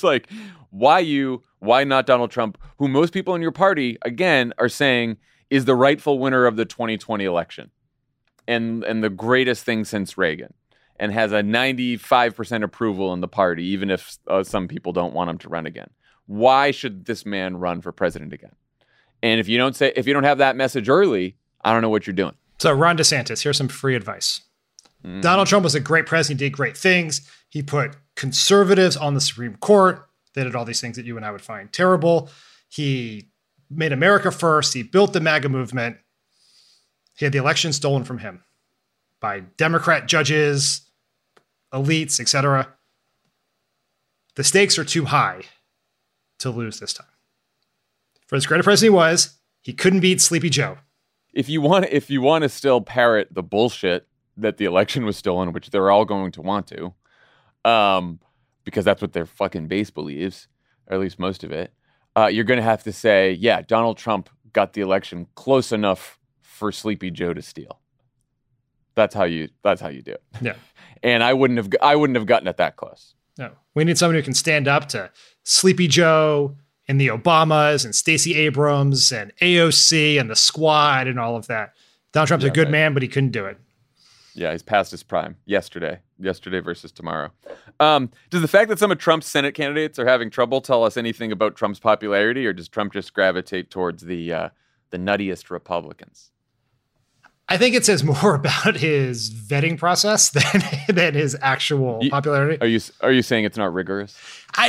[SPEAKER 2] why not Donald Trump, who most people in your party, again, are saying is the rightful winner of the 2020 election and the greatest thing since Reagan and has a 95% approval in the party, even if some people don't want him to run again. Why should this man run for president again? And if you don't have that message early, I don't know what you're doing.
[SPEAKER 3] So Ron DeSantis, here's some free advice. Donald Trump was a great president. He did great things. He put conservatives on the Supreme Court. They did all these things that you and I would find terrible. He made America first. He built the MAGA movement. He had the election stolen from him by Democrat judges, elites, etc. The stakes are too high to lose this time. For as great a president he was, he couldn't beat Sleepy Joe.
[SPEAKER 2] If you want to still parrot the bullshit that the election was stolen, which they're all going to want to, because that's what their fucking base believes, or at least most of it, you're going to have to say, yeah, Donald Trump got the election close enough for Sleepy Joe to steal. That's how you do it.
[SPEAKER 3] Yeah.
[SPEAKER 2] And I wouldn't have gotten it that close.
[SPEAKER 3] No. We need someone who can stand up to Sleepy Joe and the Obamas and Stacey Abrams and AOC and the Squad and all of that. Donald Trump's a good man, but he couldn't do it.
[SPEAKER 2] Yeah, he's past his prime. Yesterday versus tomorrow. Does the fact that some of Trump's Senate candidates are having trouble tell us anything about Trump's popularity, or does Trump just gravitate towards the nuttiest Republicans?
[SPEAKER 3] I think it says more about his vetting process than his actual popularity.
[SPEAKER 2] Are you saying it's not rigorous?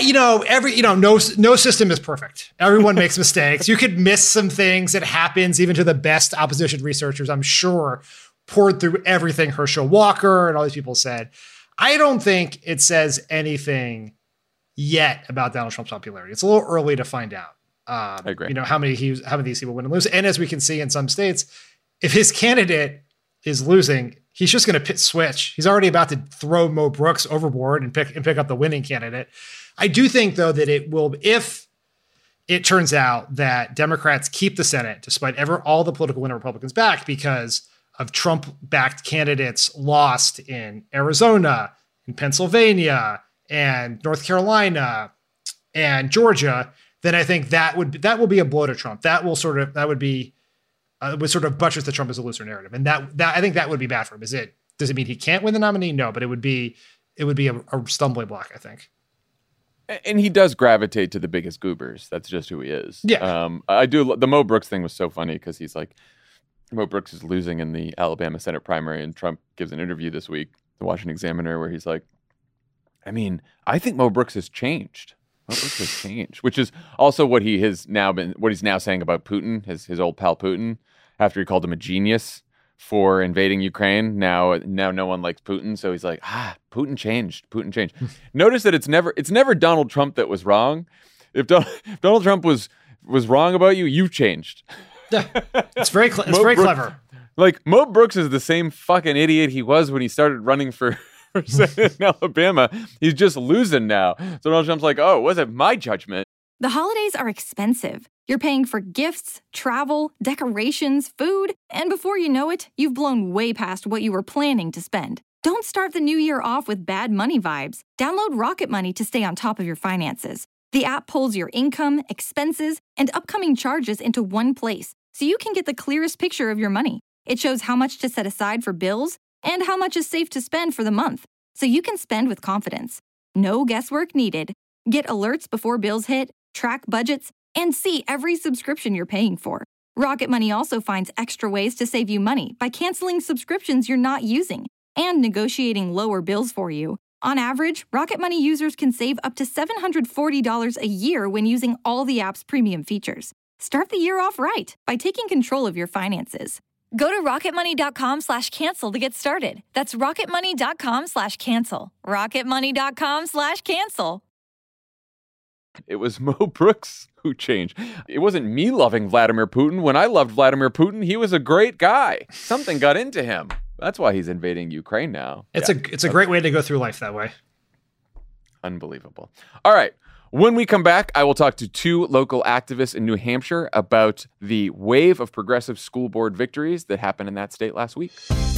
[SPEAKER 3] No system is perfect. Everyone makes mistakes. You could miss some things. It happens even to the best opposition researchers, I'm sure, poured through everything Herschel Walker and all these people said. I don't think it says anything yet about Donald Trump's popularity. It's a little early to find out.
[SPEAKER 2] I agree.
[SPEAKER 3] How many of these people win and lose. And as we can see in some states, if his candidate is losing, he's just going to switch. He's already about to throw Mo Brooks overboard and pick up the winning candidate. I do think, though, that it will, if it turns out that Democrats keep the Senate, despite all the political win Republicans back because of Trump-backed candidates lost in Arizona, in Pennsylvania, and North Carolina, and Georgia, then I think that will be a blow to Trump. That would sort of buttress the Trump as a loser narrative, and that I think that would be bad for him. Does it mean he can't win the nominee? No, but it would be a stumbling block, I think.
[SPEAKER 2] And he does gravitate to the biggest goobers. That's just who he is.
[SPEAKER 3] Yeah.
[SPEAKER 2] I do. The Mo Brooks thing was so funny because he's like, Mo Brooks is losing in the Alabama Senate primary, and Trump gives an interview this week, the Washington Examiner, where he's like, I think Mo Brooks has changed. Mo Brooks has changed, which is also what he's now saying about Putin, his old pal Putin, after he called him a genius for invading Ukraine. Now no one likes Putin, so he's like, Putin changed. Notice that it's never Donald Trump that was wrong. If Donald Trump was wrong about you, you've changed.
[SPEAKER 3] Yeah, it's very clever.
[SPEAKER 2] Like, Mo Brooks is the same fucking idiot he was when he started running for Senate in Alabama. He's just losing now. So Donald Trump's like, oh, was it my judgment?
[SPEAKER 1] The holidays are expensive. You're paying for gifts, travel, decorations, food, and before you know it, you've blown way past what you were planning to spend. Don't start the new year off with bad money vibes. Download Rocket Money to stay on top of your finances. The app pulls your income, expenses, and upcoming charges into one place, so you can get the clearest picture of your money. It shows how much to set aside for bills and how much is safe to spend for the month, so you can spend with confidence. No guesswork needed. Get alerts before bills hit, track budgets, and see every subscription you're paying for. Rocket Money also finds extra ways to save you money by canceling subscriptions you're not using and negotiating lower bills for you. On average, Rocket Money users can save up to $740 a year when using all the app's premium features. Start the year off right by taking control of your finances. Go to rocketmoney.com/cancel to get started. That's rocketmoney.com/cancel. rocketmoney.com/cancel.
[SPEAKER 2] It was Mo Brooks who changed. It wasn't me loving Vladimir Putin. When I loved Vladimir Putin, he was a great guy. Something got into him. That's why he's invading Ukraine now.
[SPEAKER 3] It's a great way to go through life that way.
[SPEAKER 2] Unbelievable. All right. When we come back, I will talk to two local activists in New Hampshire about the wave of progressive school board victories that happened in that state last week.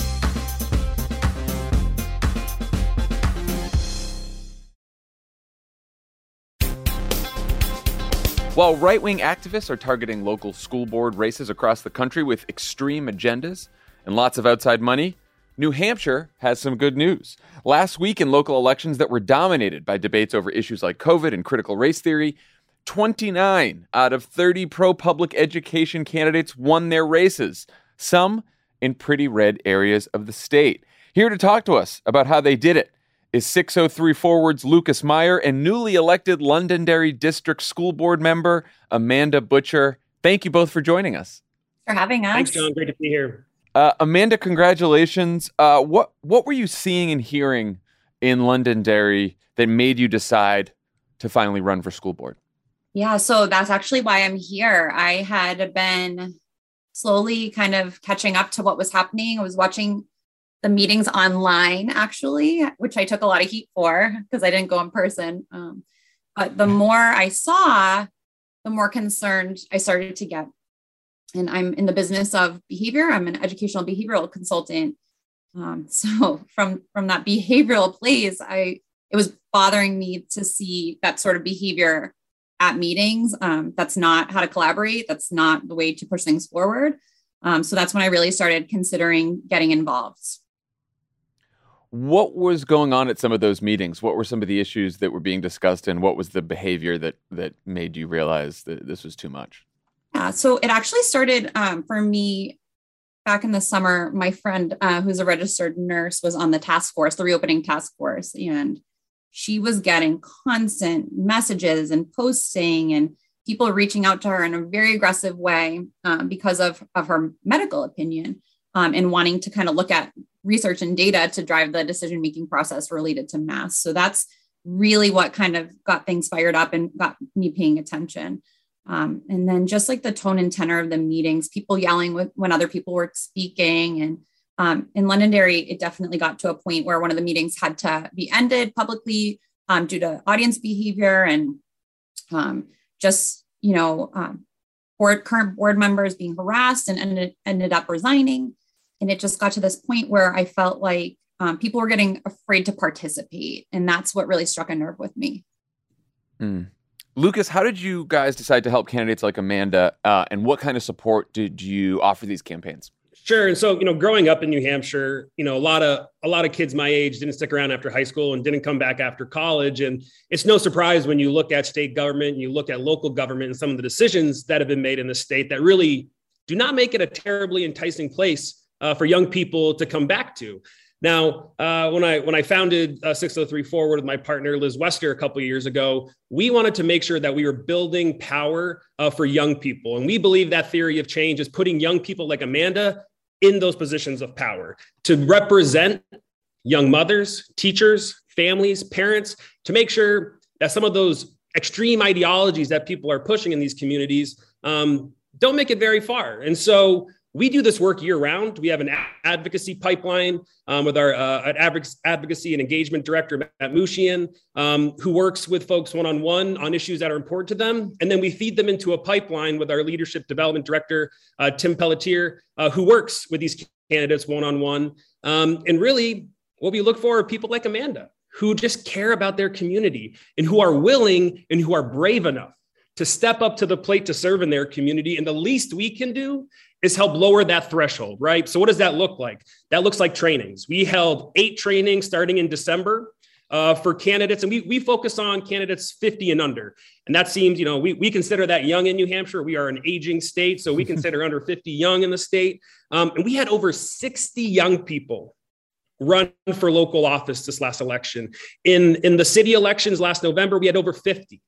[SPEAKER 2] While right-wing activists are targeting local school board races across the country with extreme agendas and lots of outside money, New Hampshire has some good news. Last week in local elections that were dominated by debates over issues like COVID and critical race theory, 29 out of 30 pro-public education candidates won their races, some in pretty red areas of the state. Here to talk to us about how they did it is 603 Forward's Lucas Meyer and newly elected Londonderry District School Board member Amanda Butcher. Thank you both for joining us.
[SPEAKER 7] For having us.
[SPEAKER 8] Thanks, John. Great to be here.
[SPEAKER 2] Amanda, congratulations. What were you seeing and hearing in Londonderry that made you decide to finally run for school board?
[SPEAKER 7] Yeah, so that's actually why I'm here. I had been slowly kind of catching up to what was happening. I was watching the meetings online, actually, which I took a lot of heat for because I didn't go in person. But the more I saw, the more concerned I started to get. And I'm in the business of behavior. I'm an educational behavioral consultant. So from that behavioral place, it was bothering me to see that sort of behavior at meetings. That's not how to collaborate. That's not the way to push things forward. So that's when I really started considering getting involved.
[SPEAKER 2] What was going on at some of those meetings? What were some of the issues that were being discussed, and what was the behavior that made you realize that this was too much?
[SPEAKER 7] Yeah, so it actually started for me back in the summer, my friend who's a registered nurse was on the task force, the reopening task force, and she was getting constant messages and posting and people reaching out to her in a very aggressive way because of her medical opinion and wanting to kind of look at research and data to drive the decision-making process related to masks. So that's really what kind of got things fired up and got me paying attention. And then just like the tone and tenor of the meetings, people yelling when other people were speaking. And in Londonderry, it definitely got to a point where one of the meetings had to be ended publicly due to audience behavior and current board members being harassed and ended up resigning. And it just got to this point where I felt like people were getting afraid to participate. And that's what really struck a nerve with me.
[SPEAKER 2] Lucas, how did you guys decide to help candidates like Amanda? And what kind of support did you offer these campaigns?
[SPEAKER 8] Sure. And so, growing up in New Hampshire, a lot of kids my age didn't stick around after high school and didn't come back after college. And it's no surprise when you look at state government and you look at local government and some of the decisions that have been made in the state that really do not make it a terribly enticing place for young people to come back to. Now, when I founded 603 Forward with my partner, Liz Wester, a couple of years ago, we wanted to make sure that we were building power for young people. And we believe that theory of change is putting young people like Amanda in those positions of power to represent young mothers, teachers, families, parents, to make sure that some of those extreme ideologies that people are pushing in these communities don't make it very far. And so we do this work year round. We have an advocacy pipeline with our advocacy and engagement director, Matt Mushian, who works with folks one-on-one on issues that are important to them. And then we feed them into a pipeline with our leadership development director, Tim Pelletier, who works with these candidates one-on-one. And really what we look for are people like Amanda, who just care about their community and who are willing and who are brave enough to step up to the plate to serve in their community. And the least we can do is help lower that threshold, right? So what does that look like? That looks like trainings. We held 8 trainings starting in December for candidates, and we focus on candidates 50 and under. And that seems, we consider that young in New Hampshire. We are an aging state, so we consider under 50 young in the state. And we had over 60 young people run for local office this last election. In the city elections last November, we had over 50.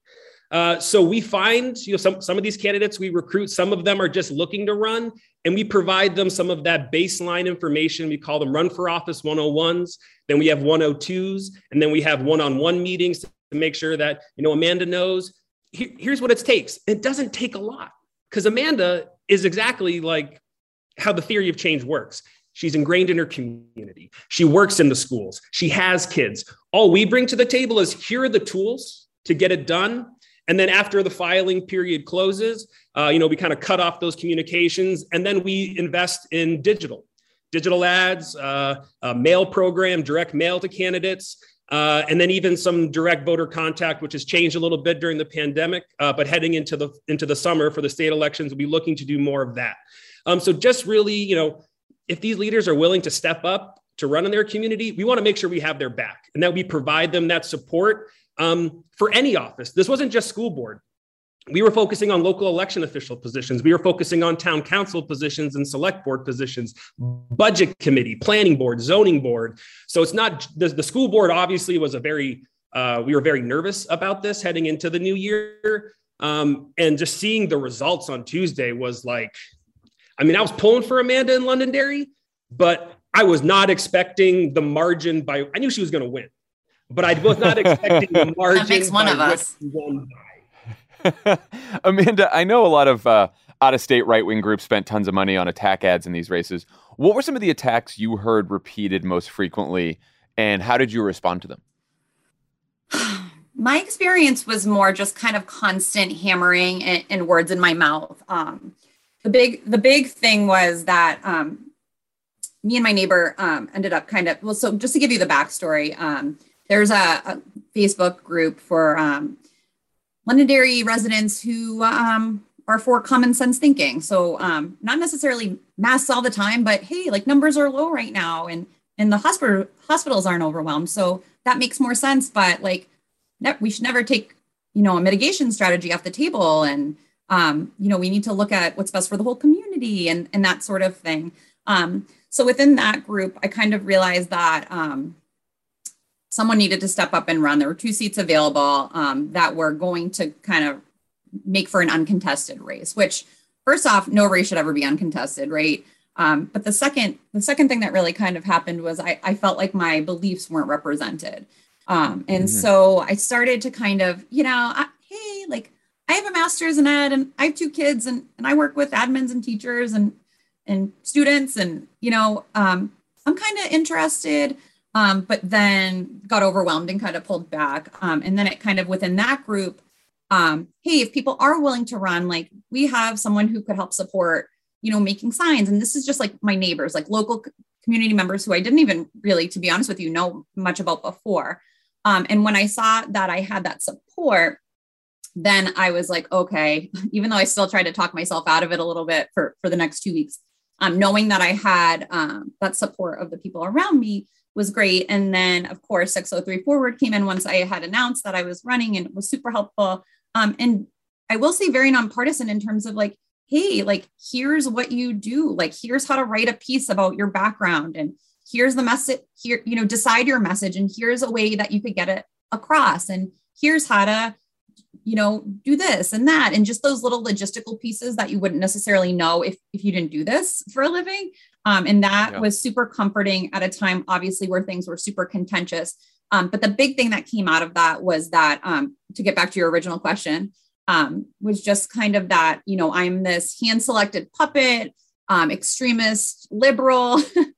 [SPEAKER 8] So we find, some of these candidates we recruit, some of them are just looking to run, and we provide them some of that baseline information. We call them run for office 101s. Then we have 102s, and then we have one-on-one meetings to make sure that, Amanda knows here's what it takes. It doesn't take a lot because Amanda is exactly like how the theory of change works. She's ingrained in her community. She works in the schools. She has kids. All we bring to the table is here are the tools to get it done. And then after the filing period closes, we kind of cut off those communications, and then we invest in digital ads, mail program, direct mail to candidates, and then even some direct voter contact, which has changed a little bit during the pandemic. But heading into the summer for the state elections, we'll be looking to do more of that. So just really, if these leaders are willing to step up to run in their community, we want to make sure we have their back and that we provide them that support. For any office. This wasn't just school board. We were focusing on local election official positions. We were focusing on town council positions and select board positions, budget committee, planning board, zoning board. So it's not the school board obviously was we were very nervous about this heading into the new year. And just seeing the results on Tuesday was like, I was pulling for Amanda in Londonderry, but I was not expecting the margin I knew she was going to win. But I was not expecting the margin.
[SPEAKER 7] That makes one of us.
[SPEAKER 2] Amanda, I know a lot of out-of-state right-wing groups spent tons of money on attack ads in these races. What were some of the attacks you heard repeated most frequently, and how did you respond to them?
[SPEAKER 7] My experience was more just kind of constant hammering and words in my mouth. The big thing was that me and my neighbor ended up so just to give you the backstory, there's a Facebook group for Londonderry residents who are for common sense thinking. So not necessarily masks all the time, but hey, like numbers are low right now and the hospitals aren't overwhelmed. So that makes more sense. But we should never take, a mitigation strategy off the table. And, we need to look at what's best for the whole community and that sort of thing. So within that group, I kind of realized that someone needed to step up and run. There were 2 seats available that were going to kind of make for an uncontested race, which first off, no race should ever be uncontested, right? But the second thing that really kind of happened was I felt like my beliefs weren't represented. So I started to kind of, hey, like I have a master's in ed and I have 2 kids and I work with admins and teachers and students and, I'm kind of interested, but then got overwhelmed and kind of pulled back. And then it kind of within that group, hey, if people are willing to run, like we have someone who could help support, making signs. And this is just like my neighbors, like local community members who I didn't even really, to be honest with you, know much about before. And when I saw that I had that support, then I was like, okay, even though I still tried to talk myself out of it a little bit for the next 2 weeks, knowing that I had that support of the people around me was great. And then of course, 603 Forward came in once I had announced that I was running, and it was super helpful. And I will say very nonpartisan in terms of like, hey, like, here's what you do. Like, here's how to write a piece about your background. And here's the message here, decide your message. And here's a way that you could get it across. And here's how to, do this and that. And just those little logistical pieces that you wouldn't necessarily know if you didn't do this for a living. And that was super comforting at a time, obviously, where things were super contentious. But the big thing that came out of that was that, to get back to your original question, was just kind of that, I'm this hand-selected puppet, extremist, liberal.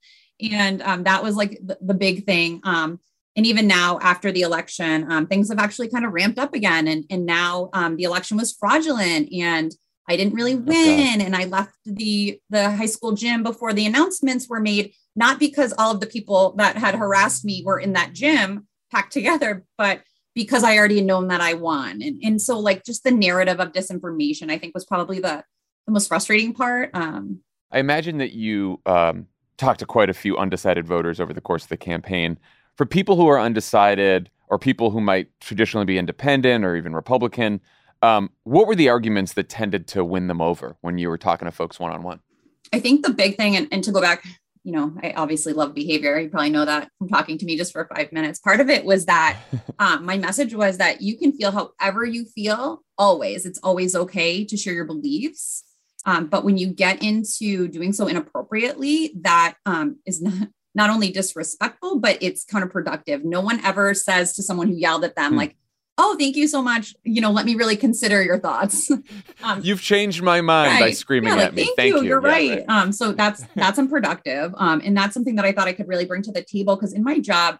[SPEAKER 7] And that was like the big thing. And even now after the election, things have actually kind of ramped up again. And now the election was fraudulent and I didn't really win. And I left the high school gym before the announcements were made, not because all of the people that had harassed me were in that gym packed together, but because I already had known that I won. And so like just the narrative of disinformation, I think was probably the most frustrating part.
[SPEAKER 2] I imagine that you talked to quite a few undecided voters over the course of the campaign. For people who are undecided or people who might traditionally be independent or even Republican, what were the arguments that tended to win them over when you were talking to folks one-on-one?
[SPEAKER 7] I think the big thing, and to go back, I obviously love behavior. You probably know that from talking to me just for 5 minutes. Part of it was that my message was that you can feel however you feel, always. It's always okay to share your beliefs. But when you get into doing so inappropriately, that is not only disrespectful, but it's counterproductive. No one ever says to someone who yelled at them, like, oh, thank you so much. Let me really consider your thoughts.
[SPEAKER 2] You've changed my mind by screaming at me.
[SPEAKER 7] Thank you. You're
[SPEAKER 2] right.
[SPEAKER 7] So that's unproductive. And that's something that I thought I could really bring to the table, because in my job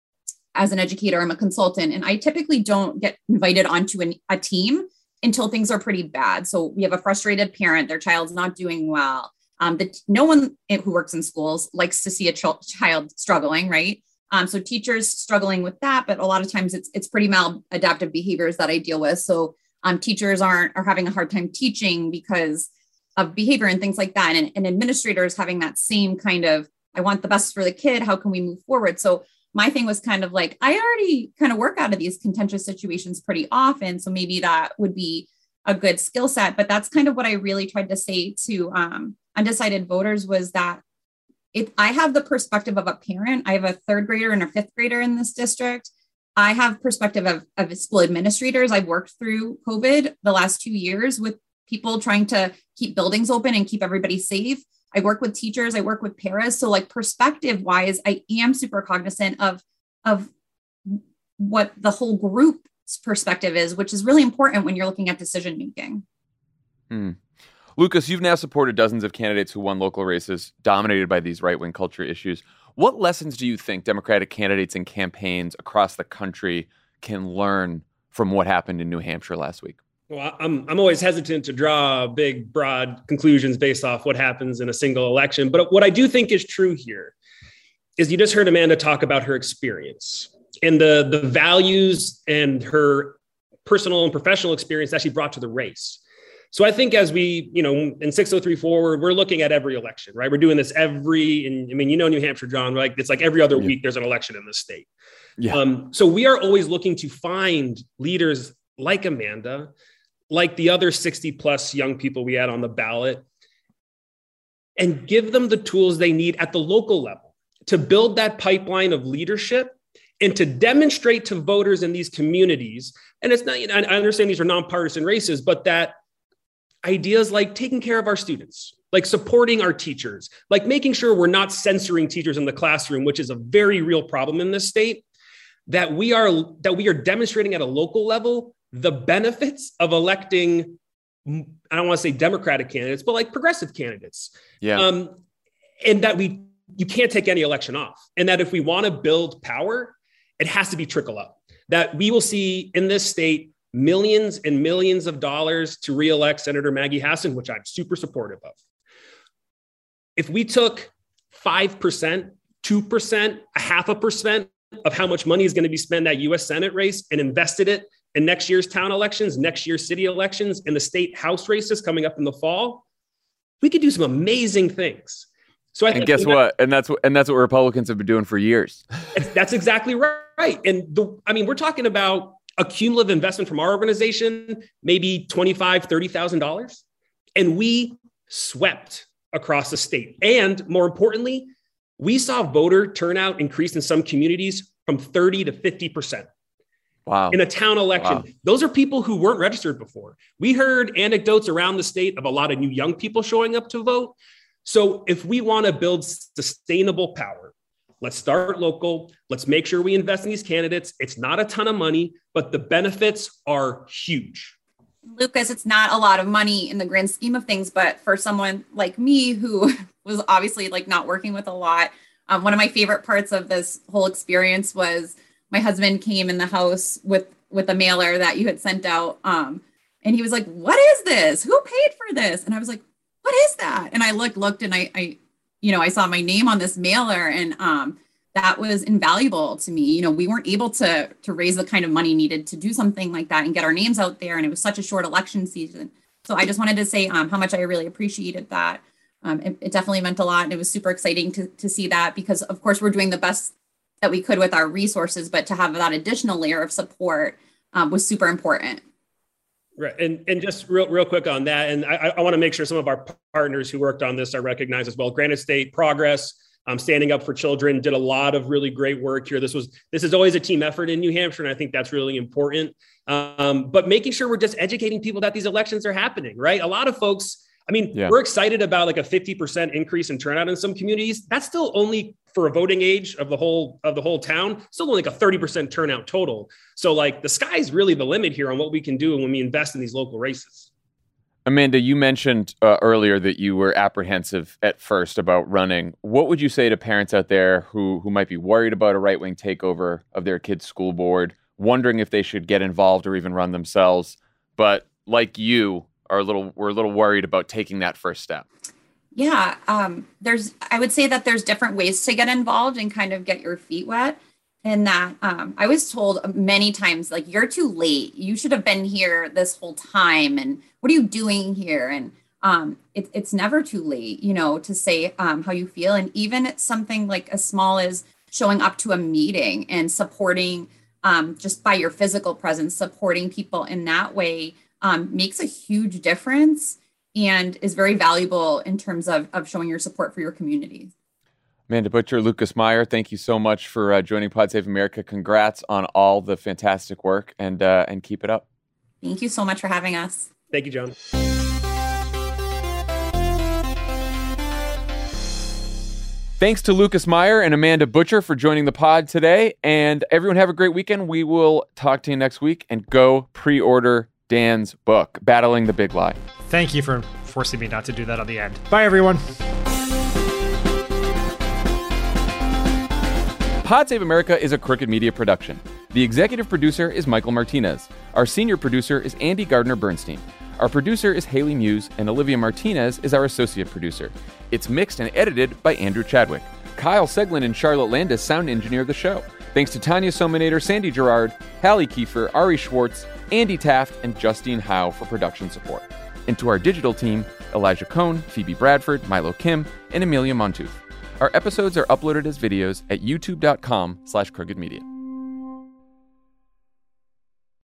[SPEAKER 7] as an educator, I'm a consultant, and I typically don't get invited onto a team until things are pretty bad. So we have a frustrated parent, their child's not doing well. No one who works in schools likes to see a child struggling, right? So teachers struggling with that, but a lot of times it's pretty maladaptive behaviors that I deal with. So teachers are having a hard time teaching because of behavior and things like that. And administrators having that same kind of, I want the best for the kid. How can we move forward? So my thing was kind of like, I already kind of work out of these contentious situations pretty often. So maybe that would be a good skill set. But that's kind of what I really tried to say to undecided voters, was that if I have the perspective of a parent, I have a 3rd grader and a 5th grader in this district. I have perspective of school administrators. I've worked through COVID the last 2 years with people trying to keep buildings open and keep everybody safe. I work with teachers. I work with paras. So like perspective wise, I am super cognizant of what the whole group's perspective is, which is really important when you're looking at decision making.
[SPEAKER 2] Lucas, you've now supported dozens of candidates who won local races dominated by these right-wing culture issues. What lessons do you think Democratic candidates and campaigns across the country can learn from what happened in New Hampshire last week?
[SPEAKER 8] Well, I'm always hesitant to draw big, broad conclusions based off what happens in a single election. But what I do think is true here is you just heard Amanda talk about her experience and the values and her personal and professional experience that she brought to the race. So I think as we, in 603 Forward, we're looking at every election, right? We're doing this New Hampshire, John, like it's like every other week there's an election in this state. Yeah. So we are always looking to find leaders like Amanda, like the other 60 plus young people we had on the ballot, and give them the tools they need at the local level to build that pipeline of leadership and to demonstrate to voters in these communities. And it's not, I understand these are nonpartisan races, but that ideas like taking care of our students, like supporting our teachers, like making sure we're not censoring teachers in the classroom, which is a very real problem in this state, that we are demonstrating at a local level the benefits of electing, I don't want to say Democratic candidates, but like progressive candidates.
[SPEAKER 2] Yeah.
[SPEAKER 8] And that you can't take any election off. And that if we want to build power, it has to be trickle up. That we will see in this state millions and millions of dollars to reelect Senator Maggie Hassan, which I'm super supportive of. If we took 5%, 2%, 0.5% of how much money is going to be spent in that US Senate race and invested it in next year's town elections, next year's city elections, and the state house races coming up in the fall, we could do some amazing things. So I think,
[SPEAKER 2] and guess what? And that's what Republicans have been doing for years.
[SPEAKER 8] That's exactly right. And we're talking about a cumulative investment from our organization, maybe $25,000, $30,000. And we swept across the state. And more importantly, we saw voter turnout increase in some communities from 30 to 50%.
[SPEAKER 2] Wow.
[SPEAKER 8] In a town election. Wow. Those are people who weren't registered before. We heard anecdotes around the state of a lot of new young people showing up to vote. So if we want to build sustainable power, let's start local. Let's make sure we invest in these candidates. It's not a ton of money, but the benefits are huge.
[SPEAKER 7] Lucas, it's not a lot of money in the grand scheme of things, but for someone like me who was obviously like not working with a lot, one of my favorite parts of this whole experience was my husband came in the house with a mailer that you had sent out. And he was like, "What is this? Who paid for this?" And I was like, "What is that?" And I looked and I saw my name on this mailer, and that was invaluable to me. We weren't able to raise the kind of money needed to do something like that and get our names out there. And it was such a short election season. So I just wanted to say how much I really appreciated that. It definitely meant a lot. And it was super exciting to see that, because of course we're doing the best that we could with our resources, but to have that additional layer of support was super important.
[SPEAKER 8] Right. And just real quick on that. And I want to make sure some of our partners who worked on this are recognized as well. Granite State Progress, Standing Up for Children did a lot of really great work here. This is always a team effort in New Hampshire, and I think that's really important. But making sure we're just educating people that these elections are happening, right? A lot of folks, we're excited about like a 50% increase in turnout in some communities. That's still only for a voting age of the whole town, still only like a 30% turnout total. So like the sky's really the limit here on what we can do when we invest in these local races.
[SPEAKER 2] Amanda, you mentioned earlier that you were apprehensive at first about running. What would you say to parents out there who might be worried about a right-wing takeover of their kid's school board, wondering if they should get involved or even run themselves, but like you we're a little worried about taking that first step?
[SPEAKER 7] Yeah, I would say that there's different ways to get involved and kind of get your feet wet. And that I was told many times, like, you're too late. You should have been here this whole time. And what are you doing here? And it's never too late, to say how you feel. And even it's something like as small as showing up to a meeting and supporting just by your physical presence, supporting people in that way makes a huge difference and is very valuable in terms of showing your support for your community.
[SPEAKER 2] Amanda Butcher, Lucas Meyer, thank you so much for joining Pod Save America. Congrats on all the fantastic work, and keep it up.
[SPEAKER 7] Thank you so much for having us.
[SPEAKER 8] Thank you, John.
[SPEAKER 2] Thanks to Lucas Meyer and Amanda Butcher for joining the pod today. And everyone have a great weekend. We will talk to you next week, and go pre-order Dan's book, Battling the Big Lie.
[SPEAKER 3] Thank you for forcing me not to do that on the end. Bye, everyone.
[SPEAKER 2] Pod Save America is a Crooked Media production. The executive producer is Michael Martinez. Our senior producer is Andy Gardner-Bernstein. Our producer is Haley Muse, and Olivia Martinez is our associate producer. It's mixed and edited by Andrew Chadwick. Kyle Seglin and Charlotte Landis sound engineer the show. Thanks to Tanya Sominator, Sandy Gerard, Hallie Kiefer, Ari Schwartz, Andy Taft, and Justine Howe for production support. And to our digital team, Elijah Cohn, Phoebe Bradford, Milo Kim, and Amelia Montooth. Our episodes are uploaded as videos at youtube.com/crookedmedia.